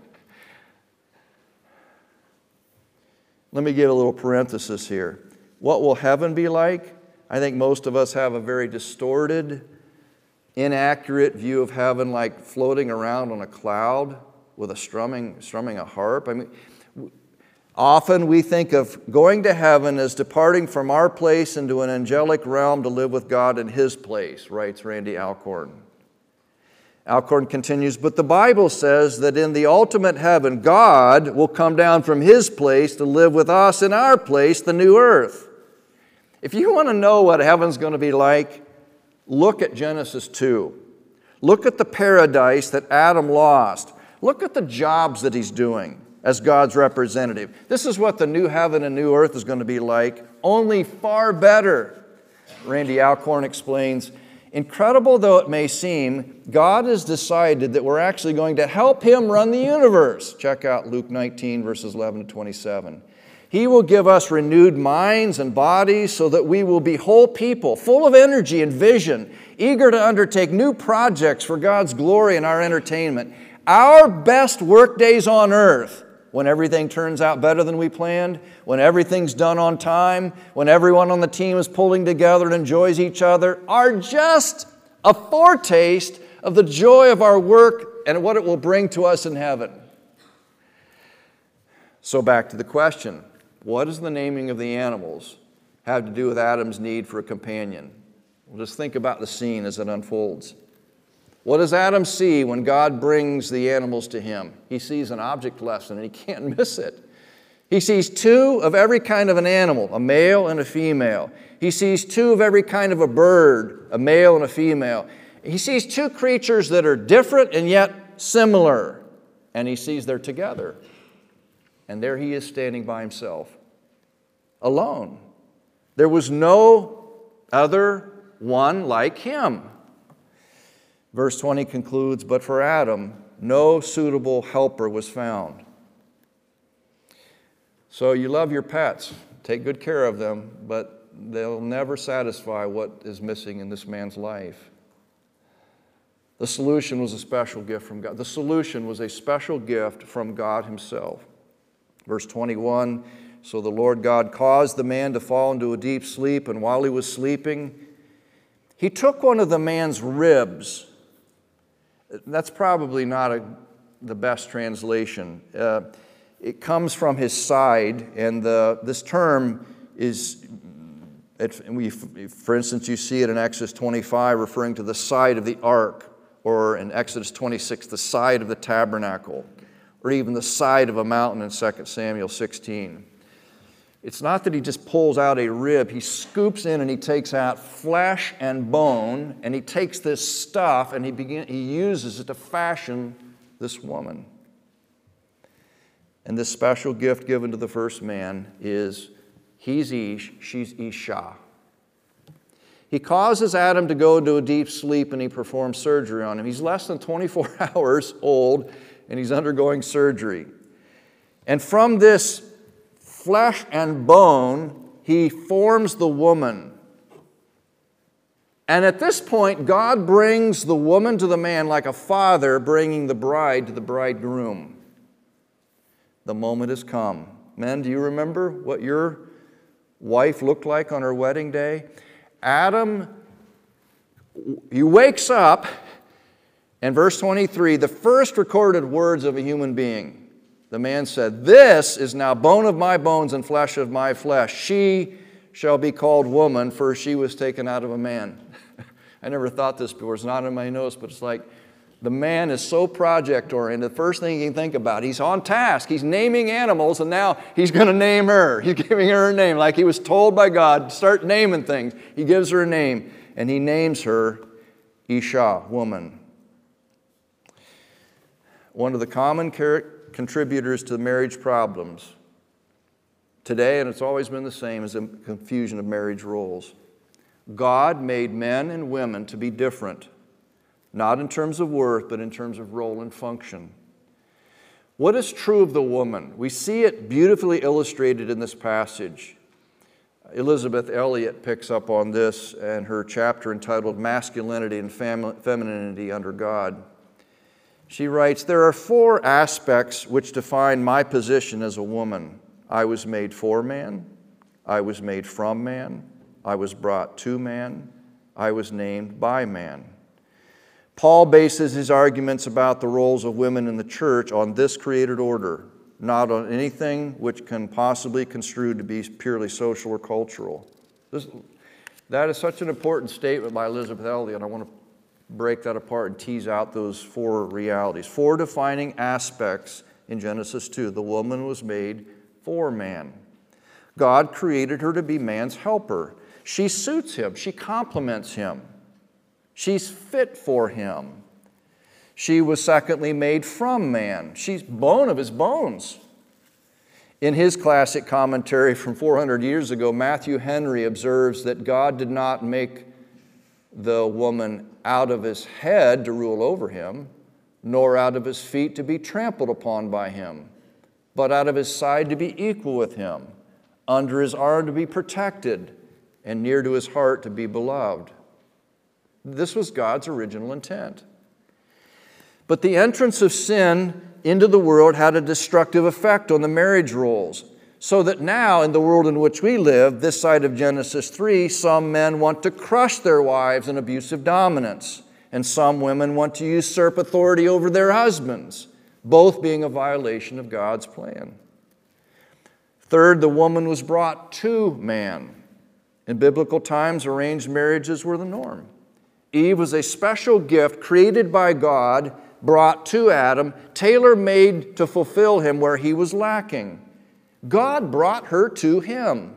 Let me give a little parenthesis here. What will heaven be like? I think most of us have a very distorted, inaccurate view of heaven, like floating around on a cloud with a strumming, strumming a harp. I mean, often we think of going to heaven as departing from our place into an angelic realm to live with God in His place, writes Randy Alcorn. Alcorn continues, but the Bible says that in the ultimate heaven, God will come down from His place to live with us in our place, the new earth. If you want to know what heaven's going to be like, look at Genesis two. Look at the paradise that Adam lost. Look at the jobs that he's doing as God's representative. This is what the new heaven and new earth is going to be like, only far better. Randy Alcorn explains, incredible though it may seem, God has decided that we're actually going to help Him run the universe. Check out Luke nineteen, verses eleven to twenty-seven. He will give us renewed minds and bodies so that we will be whole people, full of energy and vision, eager to undertake new projects for God's glory and our entertainment. Our best work days on earth, when everything turns out better than we planned, when everything's done on time, when everyone on the team is pulling together and enjoys each other, are just a foretaste of the joy of our work and what it will bring to us in heaven. So back to the question, what does the naming of the animals have to do with Adam's need for a companion? We'll just think about the scene as it unfolds. What does Adam see when God brings the animals to him? He sees an object lesson and he can't miss it. He sees two of every kind of an animal, a male and a female. He sees two of every kind of a bird, a male and a female. He sees two creatures that are different and yet similar. And he sees they're together. And there he is standing by himself, alone. There was no other one like him. Verse twenty concludes, but for Adam, no suitable helper was found. So you love your pets, take good care of them, but they'll never satisfy what is missing in this man's life. The solution was a special gift from God. The solution was a special gift from God Himself. Verse twenty-one, so the Lord God caused the man to fall into a deep sleep, and while he was sleeping, He took one of the man's ribs. That's probably not a, the best translation. Uh, it comes from his side, and the, this term is, it, we, for instance, you see it in Exodus twenty-five referring to the side of the ark, or in Exodus twenty-six, the side of the tabernacle, or even the side of a mountain in Second Samuel sixteen. It's not that he just pulls out a rib. He scoops in and he takes out flesh and bone, and he takes this stuff and he, begin, he uses it to fashion this woman. And this special gift given to the first man is, he's Ish, she's Isha. He causes Adam to go into a deep sleep and he performs surgery on him. He's less than twenty-four hours old and he's undergoing surgery. And from this flesh and bone, he forms the woman. And at this point, God brings the woman to the man like a father bringing the bride to the bridegroom. The moment has come. Men, do you remember what your wife looked like on her wedding day? Adam, he wakes up, and verse twenty-three, the first recorded words of a human being. The man said, "This is now bone of my bones and flesh of my flesh. She shall be called woman, for she was taken out of a man." I never thought this before. It's not in my notes, but it's like the man is so project-oriented. The first thing you can think about, he's on task. He's naming animals, and now he's going to name her. He's giving her a name. Like he was told by God, start naming things. He gives her a name, and he names her Isha, woman. One of the common characteristics contributors to marriage problems today, and it's always been the same, is a confusion of marriage roles. God made men and women to be different, not in terms of worth, but in terms of role and function. What is true of the woman? We see it beautifully illustrated in this passage. Elisabeth Elliot picks up on this in her chapter entitled Masculinity and Fem- Femininity Under God. She writes, "There are four aspects which define my position as a woman. I was made for man, I was made from man, I was brought to man, I was named by man." Paul bases his arguments about the roles of women in the church on this created order, not on anything which can possibly construed to be purely social or cultural. This, that is such an important statement by Elisabeth Elliot. I want to break that apart and tease out those four realities. Four defining aspects in Genesis two. The woman was made for man. God created her to be man's helper. She suits him. She complements him. She's fit for him. She was secondly made from man. She's bone of his bones. In his classic commentary from four hundred years ago, Matthew Henry observes that God did not make the woman out of his head to rule over him, nor out of his feet to be trampled upon by him, but out of his side to be equal with him, under his arm to be protected, and near to his heart to be beloved. This was God's original intent. But the entrance of sin into the world had a destructive effect on the marriage roles, so that now in the world in which we live, this side of Genesis three, some men want to crush their wives in abusive dominance, and some women want to usurp authority over their husbands, both being a violation of God's plan. Third, the woman was brought to man. In biblical times, arranged marriages were the norm. Eve was a special gift created by God, brought to Adam, tailor-made to fulfill him where he was lacking. God brought her to him.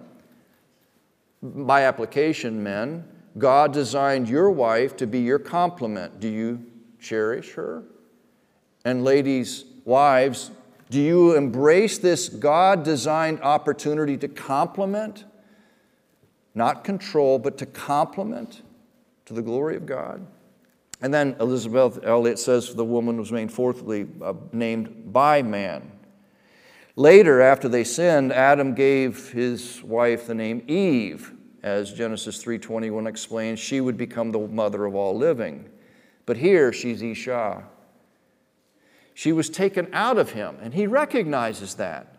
By application, men, God designed your wife to be your complement. Do you cherish her? And ladies, wives, do you embrace this God-designed opportunity to complement? Not control, but to complement to the glory of God. And then Elisabeth Elliot says the woman was made fourthly uh, named by man. Later, after they sinned, Adam gave his wife the name Eve. As Genesis three twenty-one explains, she would become the mother of all living. But here, she's Isha. She was taken out of him, and he recognizes that.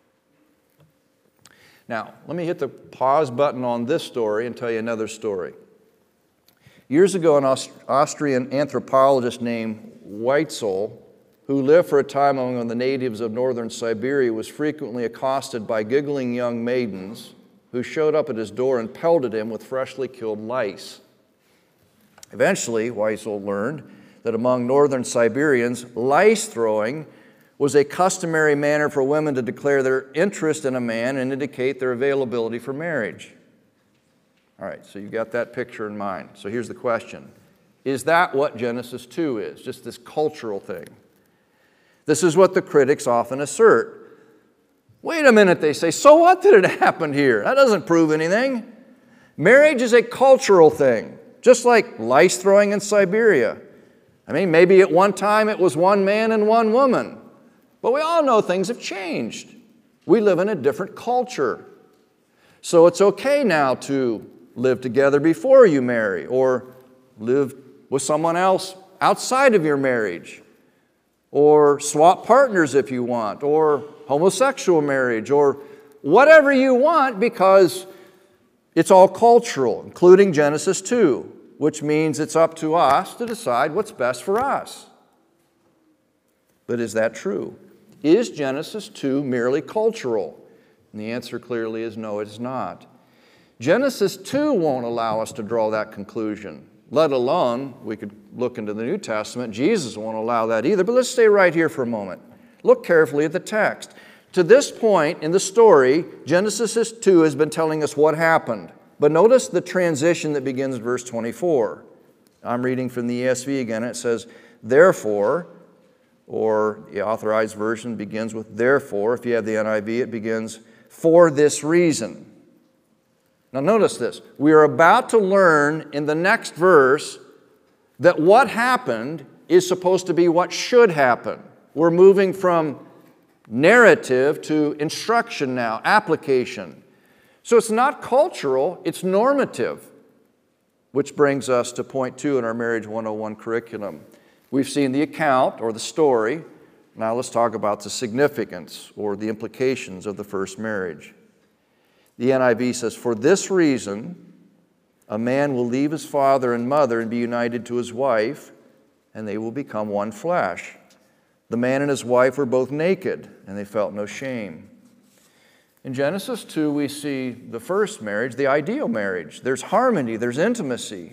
Now, let me hit the pause button on this story and tell you another story. Years ago, an Aust- Austrian anthropologist named Weitzel, who lived for a time among the natives of northern Siberia, was frequently accosted by giggling young maidens who showed up at his door and pelted him with freshly killed lice. Eventually, Weisel learned that among northern Siberians, lice throwing was a customary manner for women to declare their interest in a man and indicate their availability for marriage. All right, so you've got that picture in mind. So here's the question. Is that what Genesis two is? Just this cultural thing? This is what the critics often assert. Wait a minute, they say, so what did it happen here? That doesn't prove anything. Marriage is a cultural thing, just like lice throwing in Siberia. I mean, maybe at one time it was one man and one woman, but we all know things have changed. We live in a different culture. So it's okay now to live together before you marry, or live with someone else outside of your marriage, or swap partners if you want, or homosexual marriage, or whatever you want, because it's all cultural, including Genesis two, which means it's up to us to decide what's best for us. But is that true? Is Genesis two merely cultural? And the answer clearly is no, it is not. Genesis two won't allow us to draw that conclusion, let alone, we could look into the New Testament, Jesus won't allow that either. But let's stay right here for a moment. Look carefully at the text. To this point in the story, Genesis two has been telling us what happened. But notice the transition that begins in verse twenty-four. I'm reading from the E S V again. It says, therefore, or the Authorized Version begins with therefore. If you have the N I V, it begins, for this reason. Now notice this. We are about to learn in the next verse that what happened is supposed to be what should happen. We're moving from narrative to instruction now, application. So it's not cultural, it's normative, which brings us to point two in our Marriage one oh one curriculum. We've seen the account or the story. Now let's talk about the significance or the implications of the first marriage. The N I V says, for this reason, a man will leave his father and mother and be united to his wife, and they will become one flesh. The man and his wife were both naked, and they felt no shame. In Genesis two, we see the first marriage, the ideal marriage. There's harmony, there's intimacy.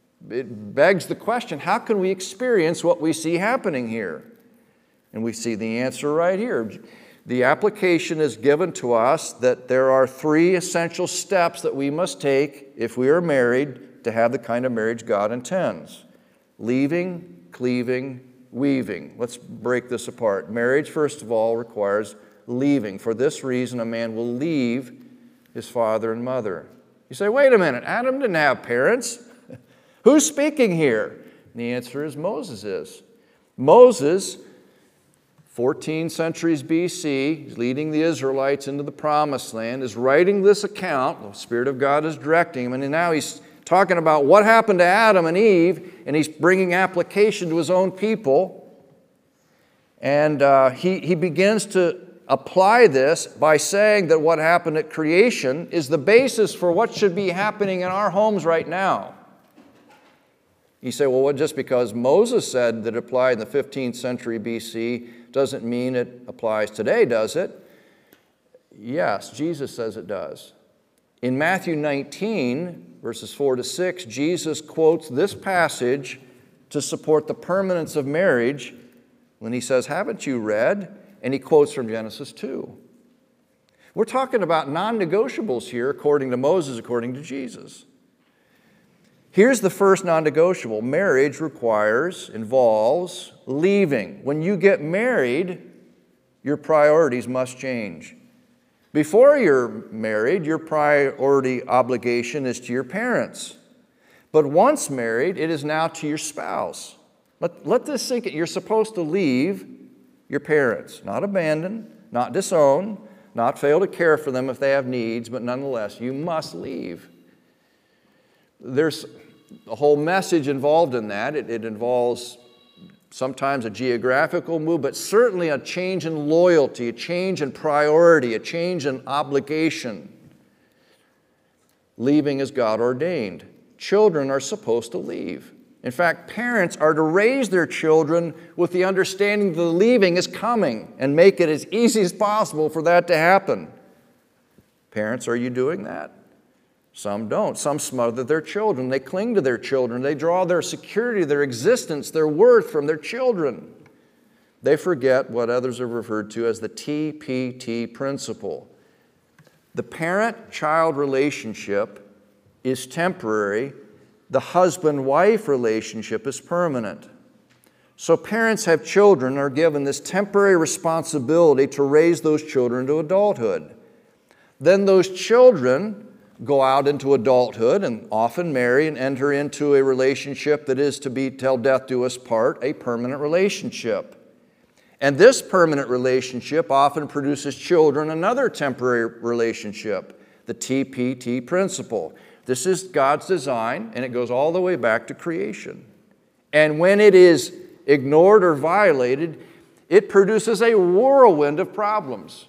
It begs the question, how can we experience what we see happening here? And we see the answer right here. The application is given to us that there are three essential steps that we must take if we are married to have the kind of marriage God intends. Leaving, cleaving, weaving. Let's break this apart. Marriage, first of all, requires leaving. For this reason, a man will leave his father and mother. You say, wait a minute, Adam didn't have parents. Who's speaking here? And the answer is Moses is. Moses, fourteen centuries B C, he's leading the Israelites into the Promised Land, is writing this account. The Spirit of God is directing him, and now he's talking about what happened to Adam and Eve, and he's bringing application to his own people. And uh, he, he begins to apply this by saying that what happened at creation is the basis for what should be happening in our homes right now. You say, well, what, just because Moses said that it applied in the fifteenth century B C doesn't mean it applies today, does it? Yes, Jesus says it does. In Matthew nineteen, verses four to six, Jesus quotes this passage to support the permanence of marriage when he says, haven't you read? And he quotes from Genesis two. We're talking about non-negotiables here, according to Moses, according to Jesus. Here's the first non-negotiable. Marriage requires, involves leaving. When you get married, your priorities must change. Before you're married, your priority obligation is to your parents. But once married, it is now to your spouse. Let, let this sink in. You're supposed to leave your parents, not abandon, not disown, not fail to care for them if they have needs, but nonetheless, you must leave. There's a whole message involved in that. It, it involves sometimes a geographical move, but certainly a change in loyalty, a change in priority, a change in obligation. Leaving is God ordained. Children are supposed to leave. In fact, parents are to raise their children with the understanding that the leaving is coming and make it as easy as possible for that to happen. Parents, are you doing that? Some don't. Some smother their children. They cling to their children. They draw their security, their existence, their worth from their children. They forget what others have referred to as the T P T principle. The parent-child relationship is temporary. The husband-wife relationship is permanent. So parents have children and are given this temporary responsibility to raise those children to adulthood. Then those children go out into adulthood and often marry and enter into a relationship that is to be till death do us part, a permanent relationship. And this permanent relationship often produces children, another temporary relationship, the T P T principle. This is God's design, and it goes all the way back to creation. And when it is ignored or violated, it produces a whirlwind of problems.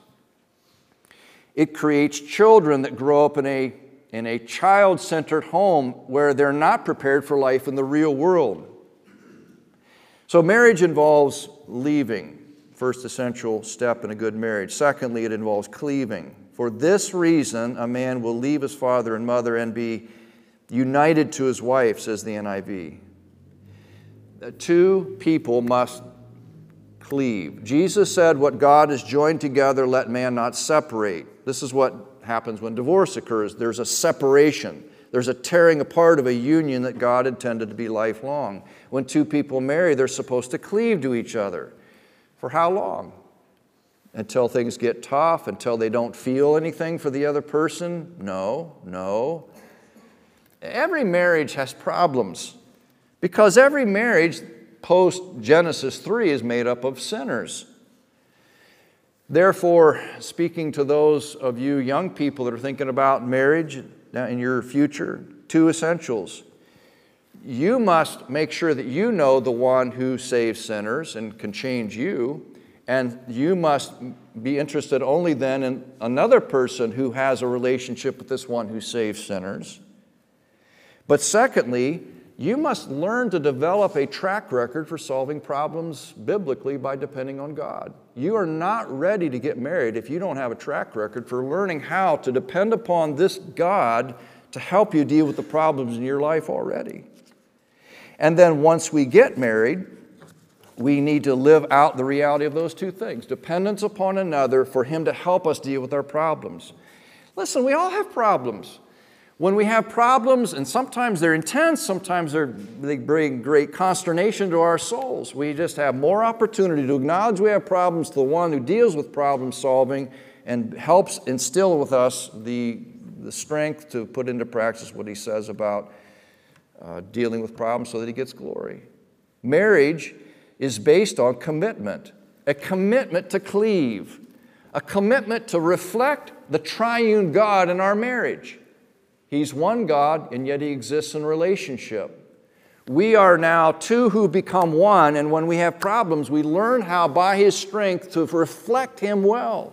It creates children that grow up in a, in a child-centered home where they're not prepared for life in the real world. So marriage involves leaving, first essential step in a good marriage. Secondly, it involves cleaving. For this reason, a man will leave his father and mother and be united to his wife, says the N I V. The two people must cleave. Jesus said, what God has joined together, let man not separate. This is what happens when divorce occurs. There's a separation. There's a tearing apart of a union that God intended to be lifelong. When two people marry, they're supposed to cleave to each other. For how long? Until things get tough, until they don't feel anything for the other person? No, no. Every marriage has problems because every marriage post-Genesis three is made up of sinners. Therefore, speaking to those of you young people that are thinking about marriage in your future, two essentials. You must make sure that you know the one who saves sinners and can change you, and you must be interested only then in another person who has a relationship with this one who saves sinners. But secondly, you must learn to develop a track record for solving problems biblically by depending on God. You are not ready to get married if you don't have a track record for learning how to depend upon this God to help you deal with the problems in your life already. And then once we get married, we need to live out the reality of those two things, dependence upon another for Him to help us deal with our problems. Listen, we all have problems. When we have problems, and sometimes they're intense, sometimes they're, they bring great consternation to our souls. We just have more opportunity to acknowledge we have problems to the one who deals with problem solving and helps instill with us the, the strength to put into practice what He says about uh, dealing with problems so that He gets glory. Marriage is based on commitment, a commitment to cleave, a commitment to reflect the triune God in our marriage. He's one God, and yet He exists in relationship. We are now two who become one, and when we have problems, we learn how by His strength to reflect Him well.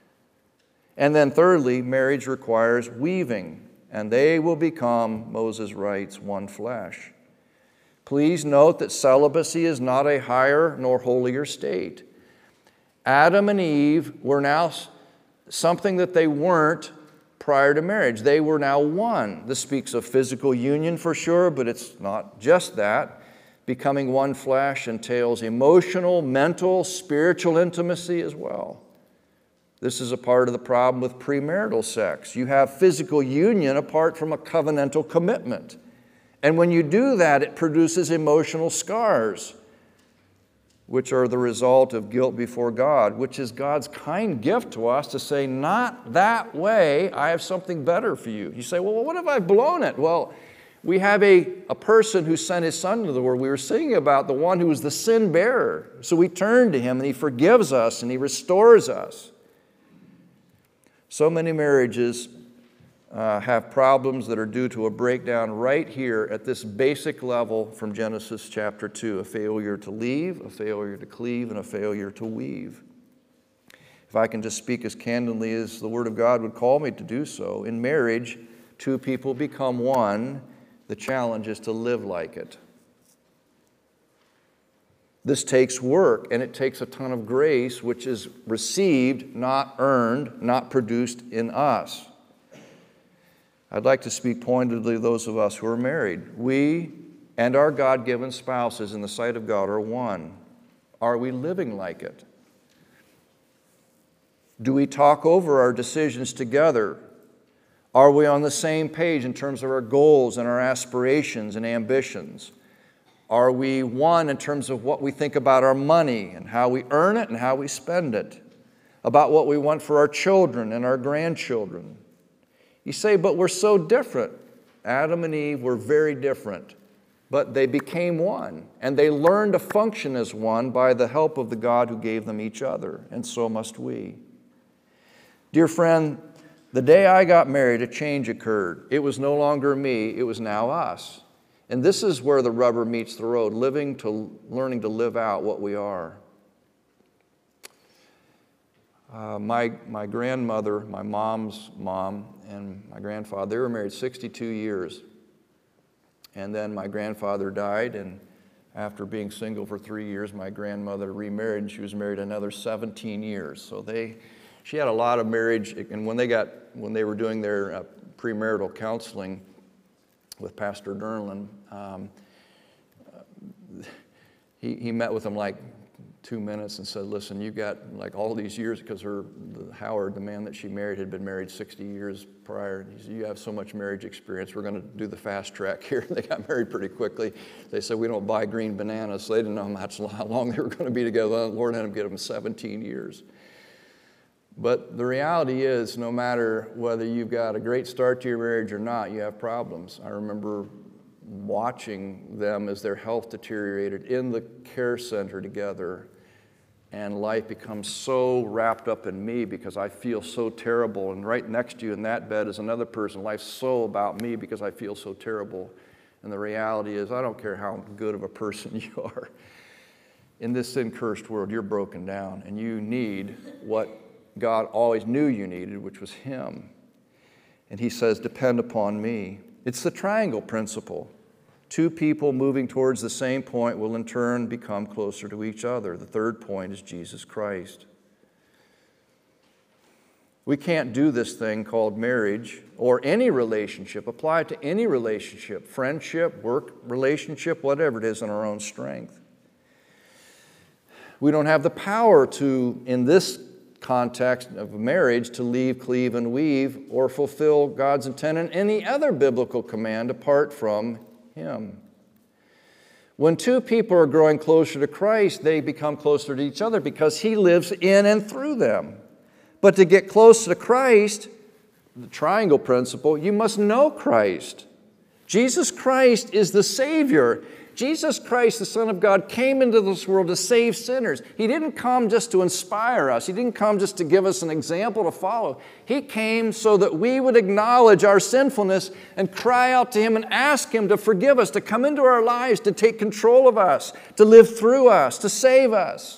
And then thirdly, marriage requires weaving, and they will become, Moses writes, one flesh. Please note that celibacy is not a higher nor holier state. Adam and Eve were now something that they weren't prior to marriage. They were now one. This speaks of physical union for sure, but it's not just that. Becoming one flesh entails emotional, mental, spiritual intimacy as well. This is a part of the problem with premarital sex. You have physical union apart from a covenantal commitment. And when you do that, it produces emotional scars, which are the result of guilt before God, which is God's kind gift to us to say, not that way, I have something better for you. You say, well, what if I've blown it? Well, we have a, a person who sent His Son into the world. We were singing about the one who was the sin bearer. So we turn to Him and He forgives us and He restores us. So many marriages uh, have problems that are due to a breakdown right here at this basic level from Genesis chapter two, a failure to leave, a failure to cleave, and a failure to weave. If I can just speak as candidly as the Word of God would call me to do so, in marriage, two people become one. The challenge is to live like it. This takes work, and it takes a ton of grace, which is received, not earned, not produced in us. I'd like to speak pointedly to those of us who are married. We and our God-given spouses in the sight of God are one. Are we living like it? Do we talk over our decisions together? Are we on the same page in terms of our goals and our aspirations and ambitions? Are we one in terms of what we think about our money and how we earn it and how we spend it? About what we want for our children and our grandchildren? You say, but we're so different. Adam and Eve were very different, but they became one, and they learned to function as one by the help of the God who gave them each other, and so must we. Dear friend, the day I got married, a change occurred. It was no longer me, it was now us. And this is where the rubber meets the road, living to, learning to live out what we are. Uh, my, my grandmother, my mom's mom, and my grandfather, they were married sixty-two years. And then my grandfather died, and after being single for three years, my grandmother remarried, and she was married another seventeen years. So they, she had a lot of marriage, and when they got, when they were doing their uh, premarital counseling with Pastor Derlin, um, he, he met with them like two minutes and said, listen, you've got like all these years, because her, the, Howard, the man that she married, had been married sixty years prior. He said, you have so much marriage experience, we're going to do the fast track here. They got married pretty quickly. They said, we don't buy green bananas, so they didn't know how, much, how long they were going to be together. The Lord had them get them seventeen years. But the reality is, no matter whether you've got a great start to your marriage or not, you have problems. I remember watching them as their health deteriorated in the care center together, and life becomes so wrapped up in me because I feel so terrible, and right next to you in that bed is another person. Life's so about me because I feel so terrible. And the reality is, I don't care how good of a person you are. In this sin-cursed world, you're broken down, and you need what God always knew you needed, which was Him. And He says, depend upon me. It's the triangle principle. Two people moving towards the same point will in turn become closer to each other. The third point is Jesus Christ. We can't do this thing called marriage or any relationship, apply it to any relationship, friendship, work relationship, whatever it is, in our own strength. We don't have the power to, in this context of marriage, to leave, cleave, and weave, or fulfill God's intent in any other biblical command apart from Him. When two people are growing closer to Christ, they become closer to each other because He lives in and through them. But to get close to Christ, the triangle principle, you must know Christ. Jesus Christ is the Savior. Jesus Christ, the Son of God, came into this world to save sinners. He didn't come just to inspire us. He didn't come just to give us an example to follow. He came so that we would acknowledge our sinfulness and cry out to Him and ask Him to forgive us, to come into our lives, to take control of us, to live through us, to save us.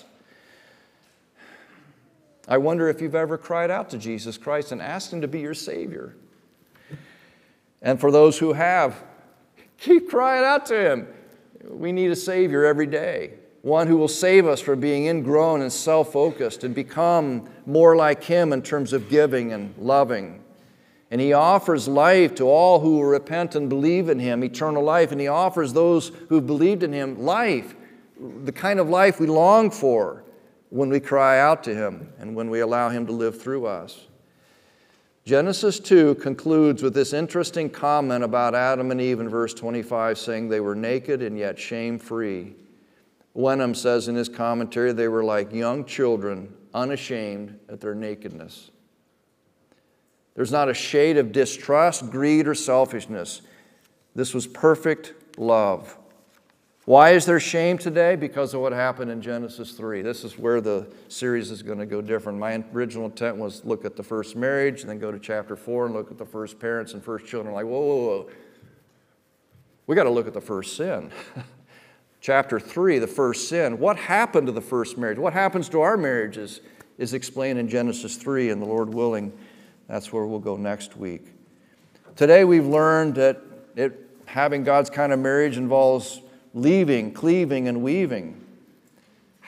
I wonder if you've ever cried out to Jesus Christ and asked Him to be your Savior. And for those who have, keep crying out to Him. We need a Savior every day, one who will save us from being ingrown and self-focused and become more like Him in terms of giving and loving. And He offers life to all who will repent and believe in Him, eternal life. And He offers those who have believed in Him life, the kind of life we long for when we cry out to Him and when we allow Him to live through us. Genesis two concludes with this interesting comment about Adam and Eve in verse twenty-five, saying they were naked and yet shame-free. Wenham says in his commentary, they were like young children, unashamed at their nakedness. There's not a shade of distrust, greed, or selfishness. This was perfect love. Why is there shame today? Because of what happened in Genesis three. This is where the series is going to go different. My original intent was look at the first marriage and then go to chapter four and look at the first parents and first children. Like, whoa, whoa, whoa. We got to look at the first sin. Chapter three, the first sin. What happened to the first marriage? What happens to our marriages is explained in Genesis three, and the Lord willing, that's where we'll go next week. Today we've learned that it, having God's kind of marriage involves leaving, cleaving, and weaving.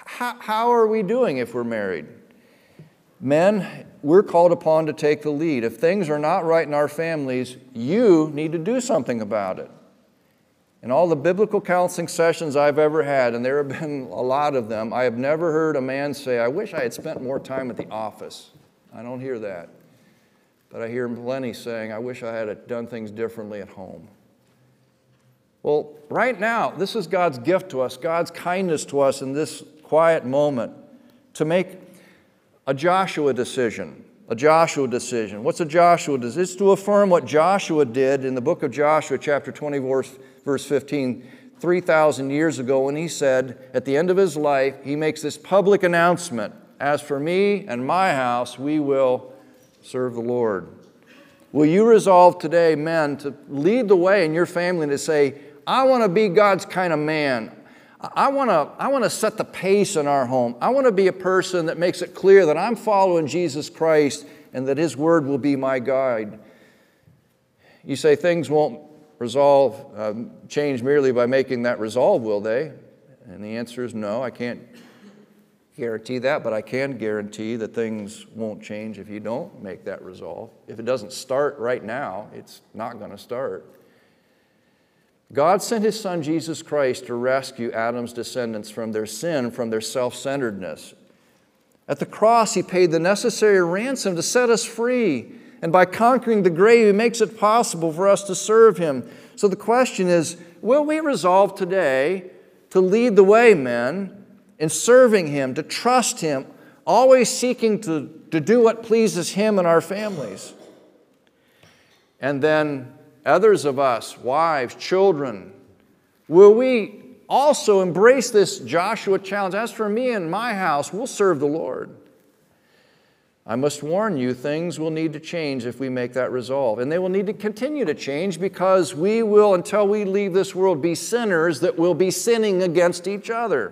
how, how are we doing if we're married? Men, we're called upon to take the lead. If things are not right in our families, you need to do something about it. In all the biblical counseling sessions I've ever had, and there have been a lot of them, I have never heard a man say, I wish I had spent more time at the office. I don't hear that. But I hear plenty saying, I wish I had done things differently at home. Well, right now, this is God's gift to us, God's kindness to us in this quiet moment to make a Joshua decision. A Joshua decision. What's a Joshua decision? It's to affirm what Joshua did in the book of Joshua, chapter twenty, verse fifteen, three thousand years ago, when he said, at the end of his life, he makes this public announcement, as for me and my house, we will serve the Lord. Will you resolve today, men, to lead the way in your family and to say, I want to be God's kind of man. I want to, I want to set the pace in our home. I want to be a person that makes it clear that I'm following Jesus Christ and that His Word will be my guide. You say things won't resolve, uh, change merely by making that resolve, will they? And the answer is no. I can't guarantee that, but I can guarantee that things won't change if you don't make that resolve. If it doesn't start right now, it's not going to start. God sent His Son, Jesus Christ, to rescue Adam's descendants from their sin, from their self-centeredness. At the cross, He paid the necessary ransom to set us free. And by conquering the grave, He makes it possible for us to serve Him. So the question is, will we resolve today to lead the way, men, in serving Him, to trust Him, always seeking to, to do what pleases Him and our families? And then others of us, wives, children, will we also embrace this Joshua challenge? As for me and my house, we'll serve the Lord. I must warn you, things will need to change if we make that resolve. And they will need to continue to change because we will, until we leave this world, be sinners that will be sinning against each other.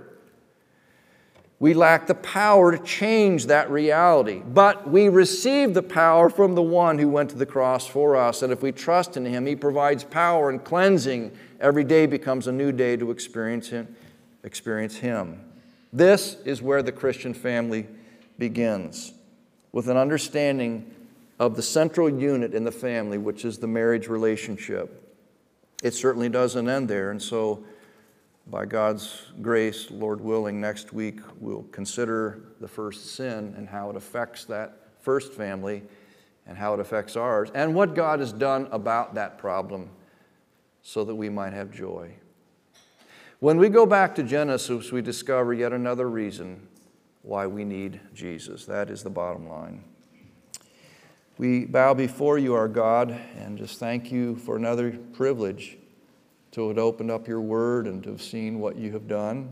We lack the power to change that reality. But we receive the power from the one who went to the cross for us. And if we trust in Him, He provides power and cleansing. Every day becomes a new day to experience Him. Experience Him. This is where the Christian family begins, with an understanding of the central unit in the family, which is the marriage relationship. It certainly doesn't end there. And so, by God's grace, Lord willing, next week we'll consider the first sin and how it affects that first family and how it affects ours and what God has done about that problem so that we might have joy. When we go back to Genesis, we discover yet another reason why we need Jesus. That is the bottom line. We bow before you, our God, and just thank you for another privilege to have opened up your word and to have seen what you have done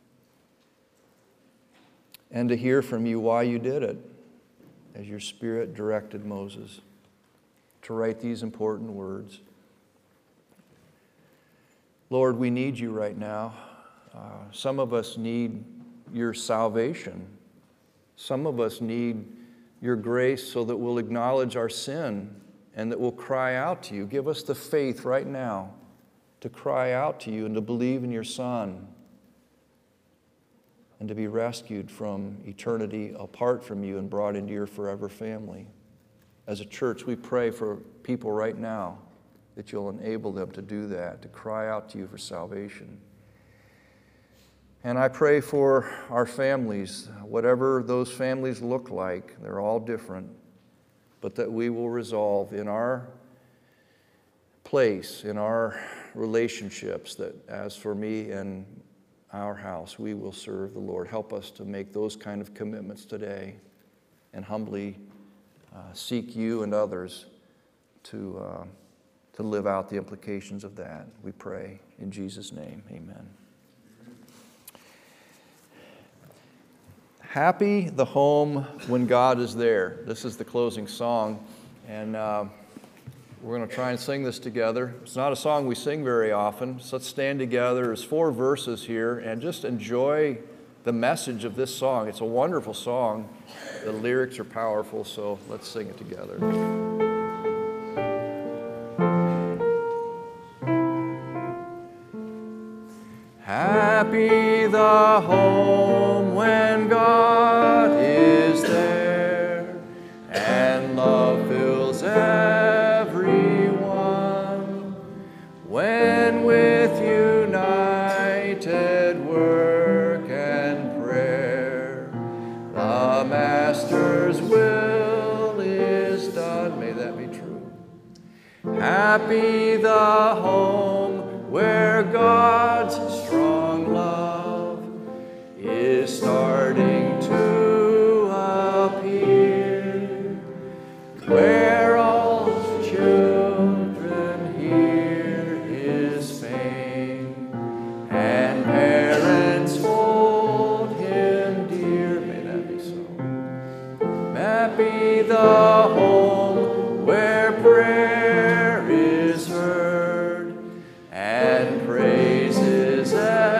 and to hear from you why you did it as your Spirit directed Moses to write these important words. Lord, we need you right now. Uh, some of us need your salvation. Some of us need your grace so that we'll acknowledge our sin and that we'll cry out to you. Give us the faith right now to cry out to you and to believe in your Son and to be rescued from eternity apart from you and brought into your forever family. As a church, we pray for people right now that you'll enable them to do that, to cry out to you for salvation. And I pray for our families, whatever those families look like, they're all different, but that we will resolve in our place, in our relationships, that as for me and our house, we will serve the Lord. Help us to make those kind of commitments today and humbly uh, seek you and others to, uh, to live out the implications of that. We pray in Jesus' name, amen. Happy the home when God is there. This is the closing song, and uh, we're going to try and sing this together. It's not a song we sing very often, so let's stand together. There's four verses here, and just enjoy the message of this song. It's a wonderful song. The lyrics are powerful, so let's sing it together. Happy the home true. Happy the home where God's strong love is starting to appear, where all children hear His fame, and parents hold Him dear. May that be so. Happy the home where prayer is heard and praise is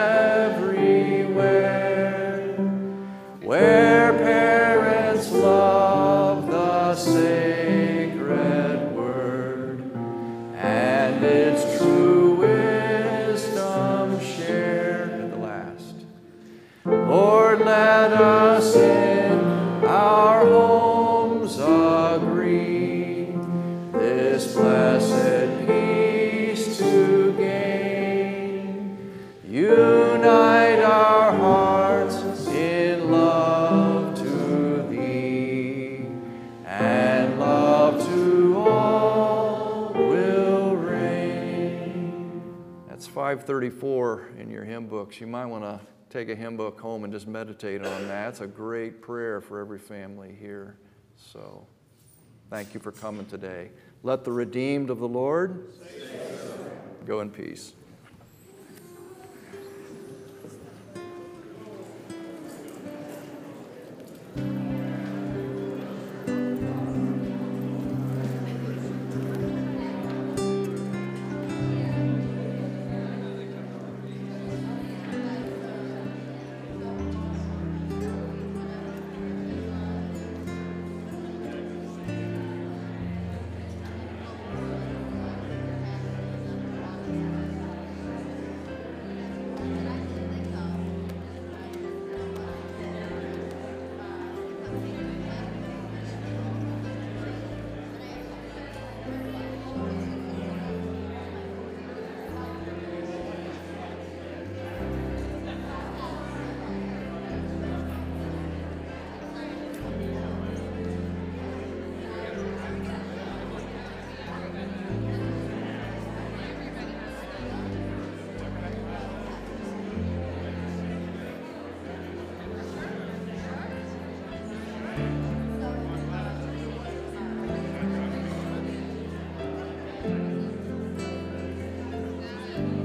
everywhere, where parents love the sacred word and its true wisdom share. And the last, Lord, let us in our homes agree this blessed peace to gain. Unite our hearts in love to Thee, and love to all will reign. That's five thirty-four in your hymn books. You might want to take a hymn book home and just meditate on that. It's a great prayer for every family here. So thank you for coming today. Let the redeemed of the Lord go in peace.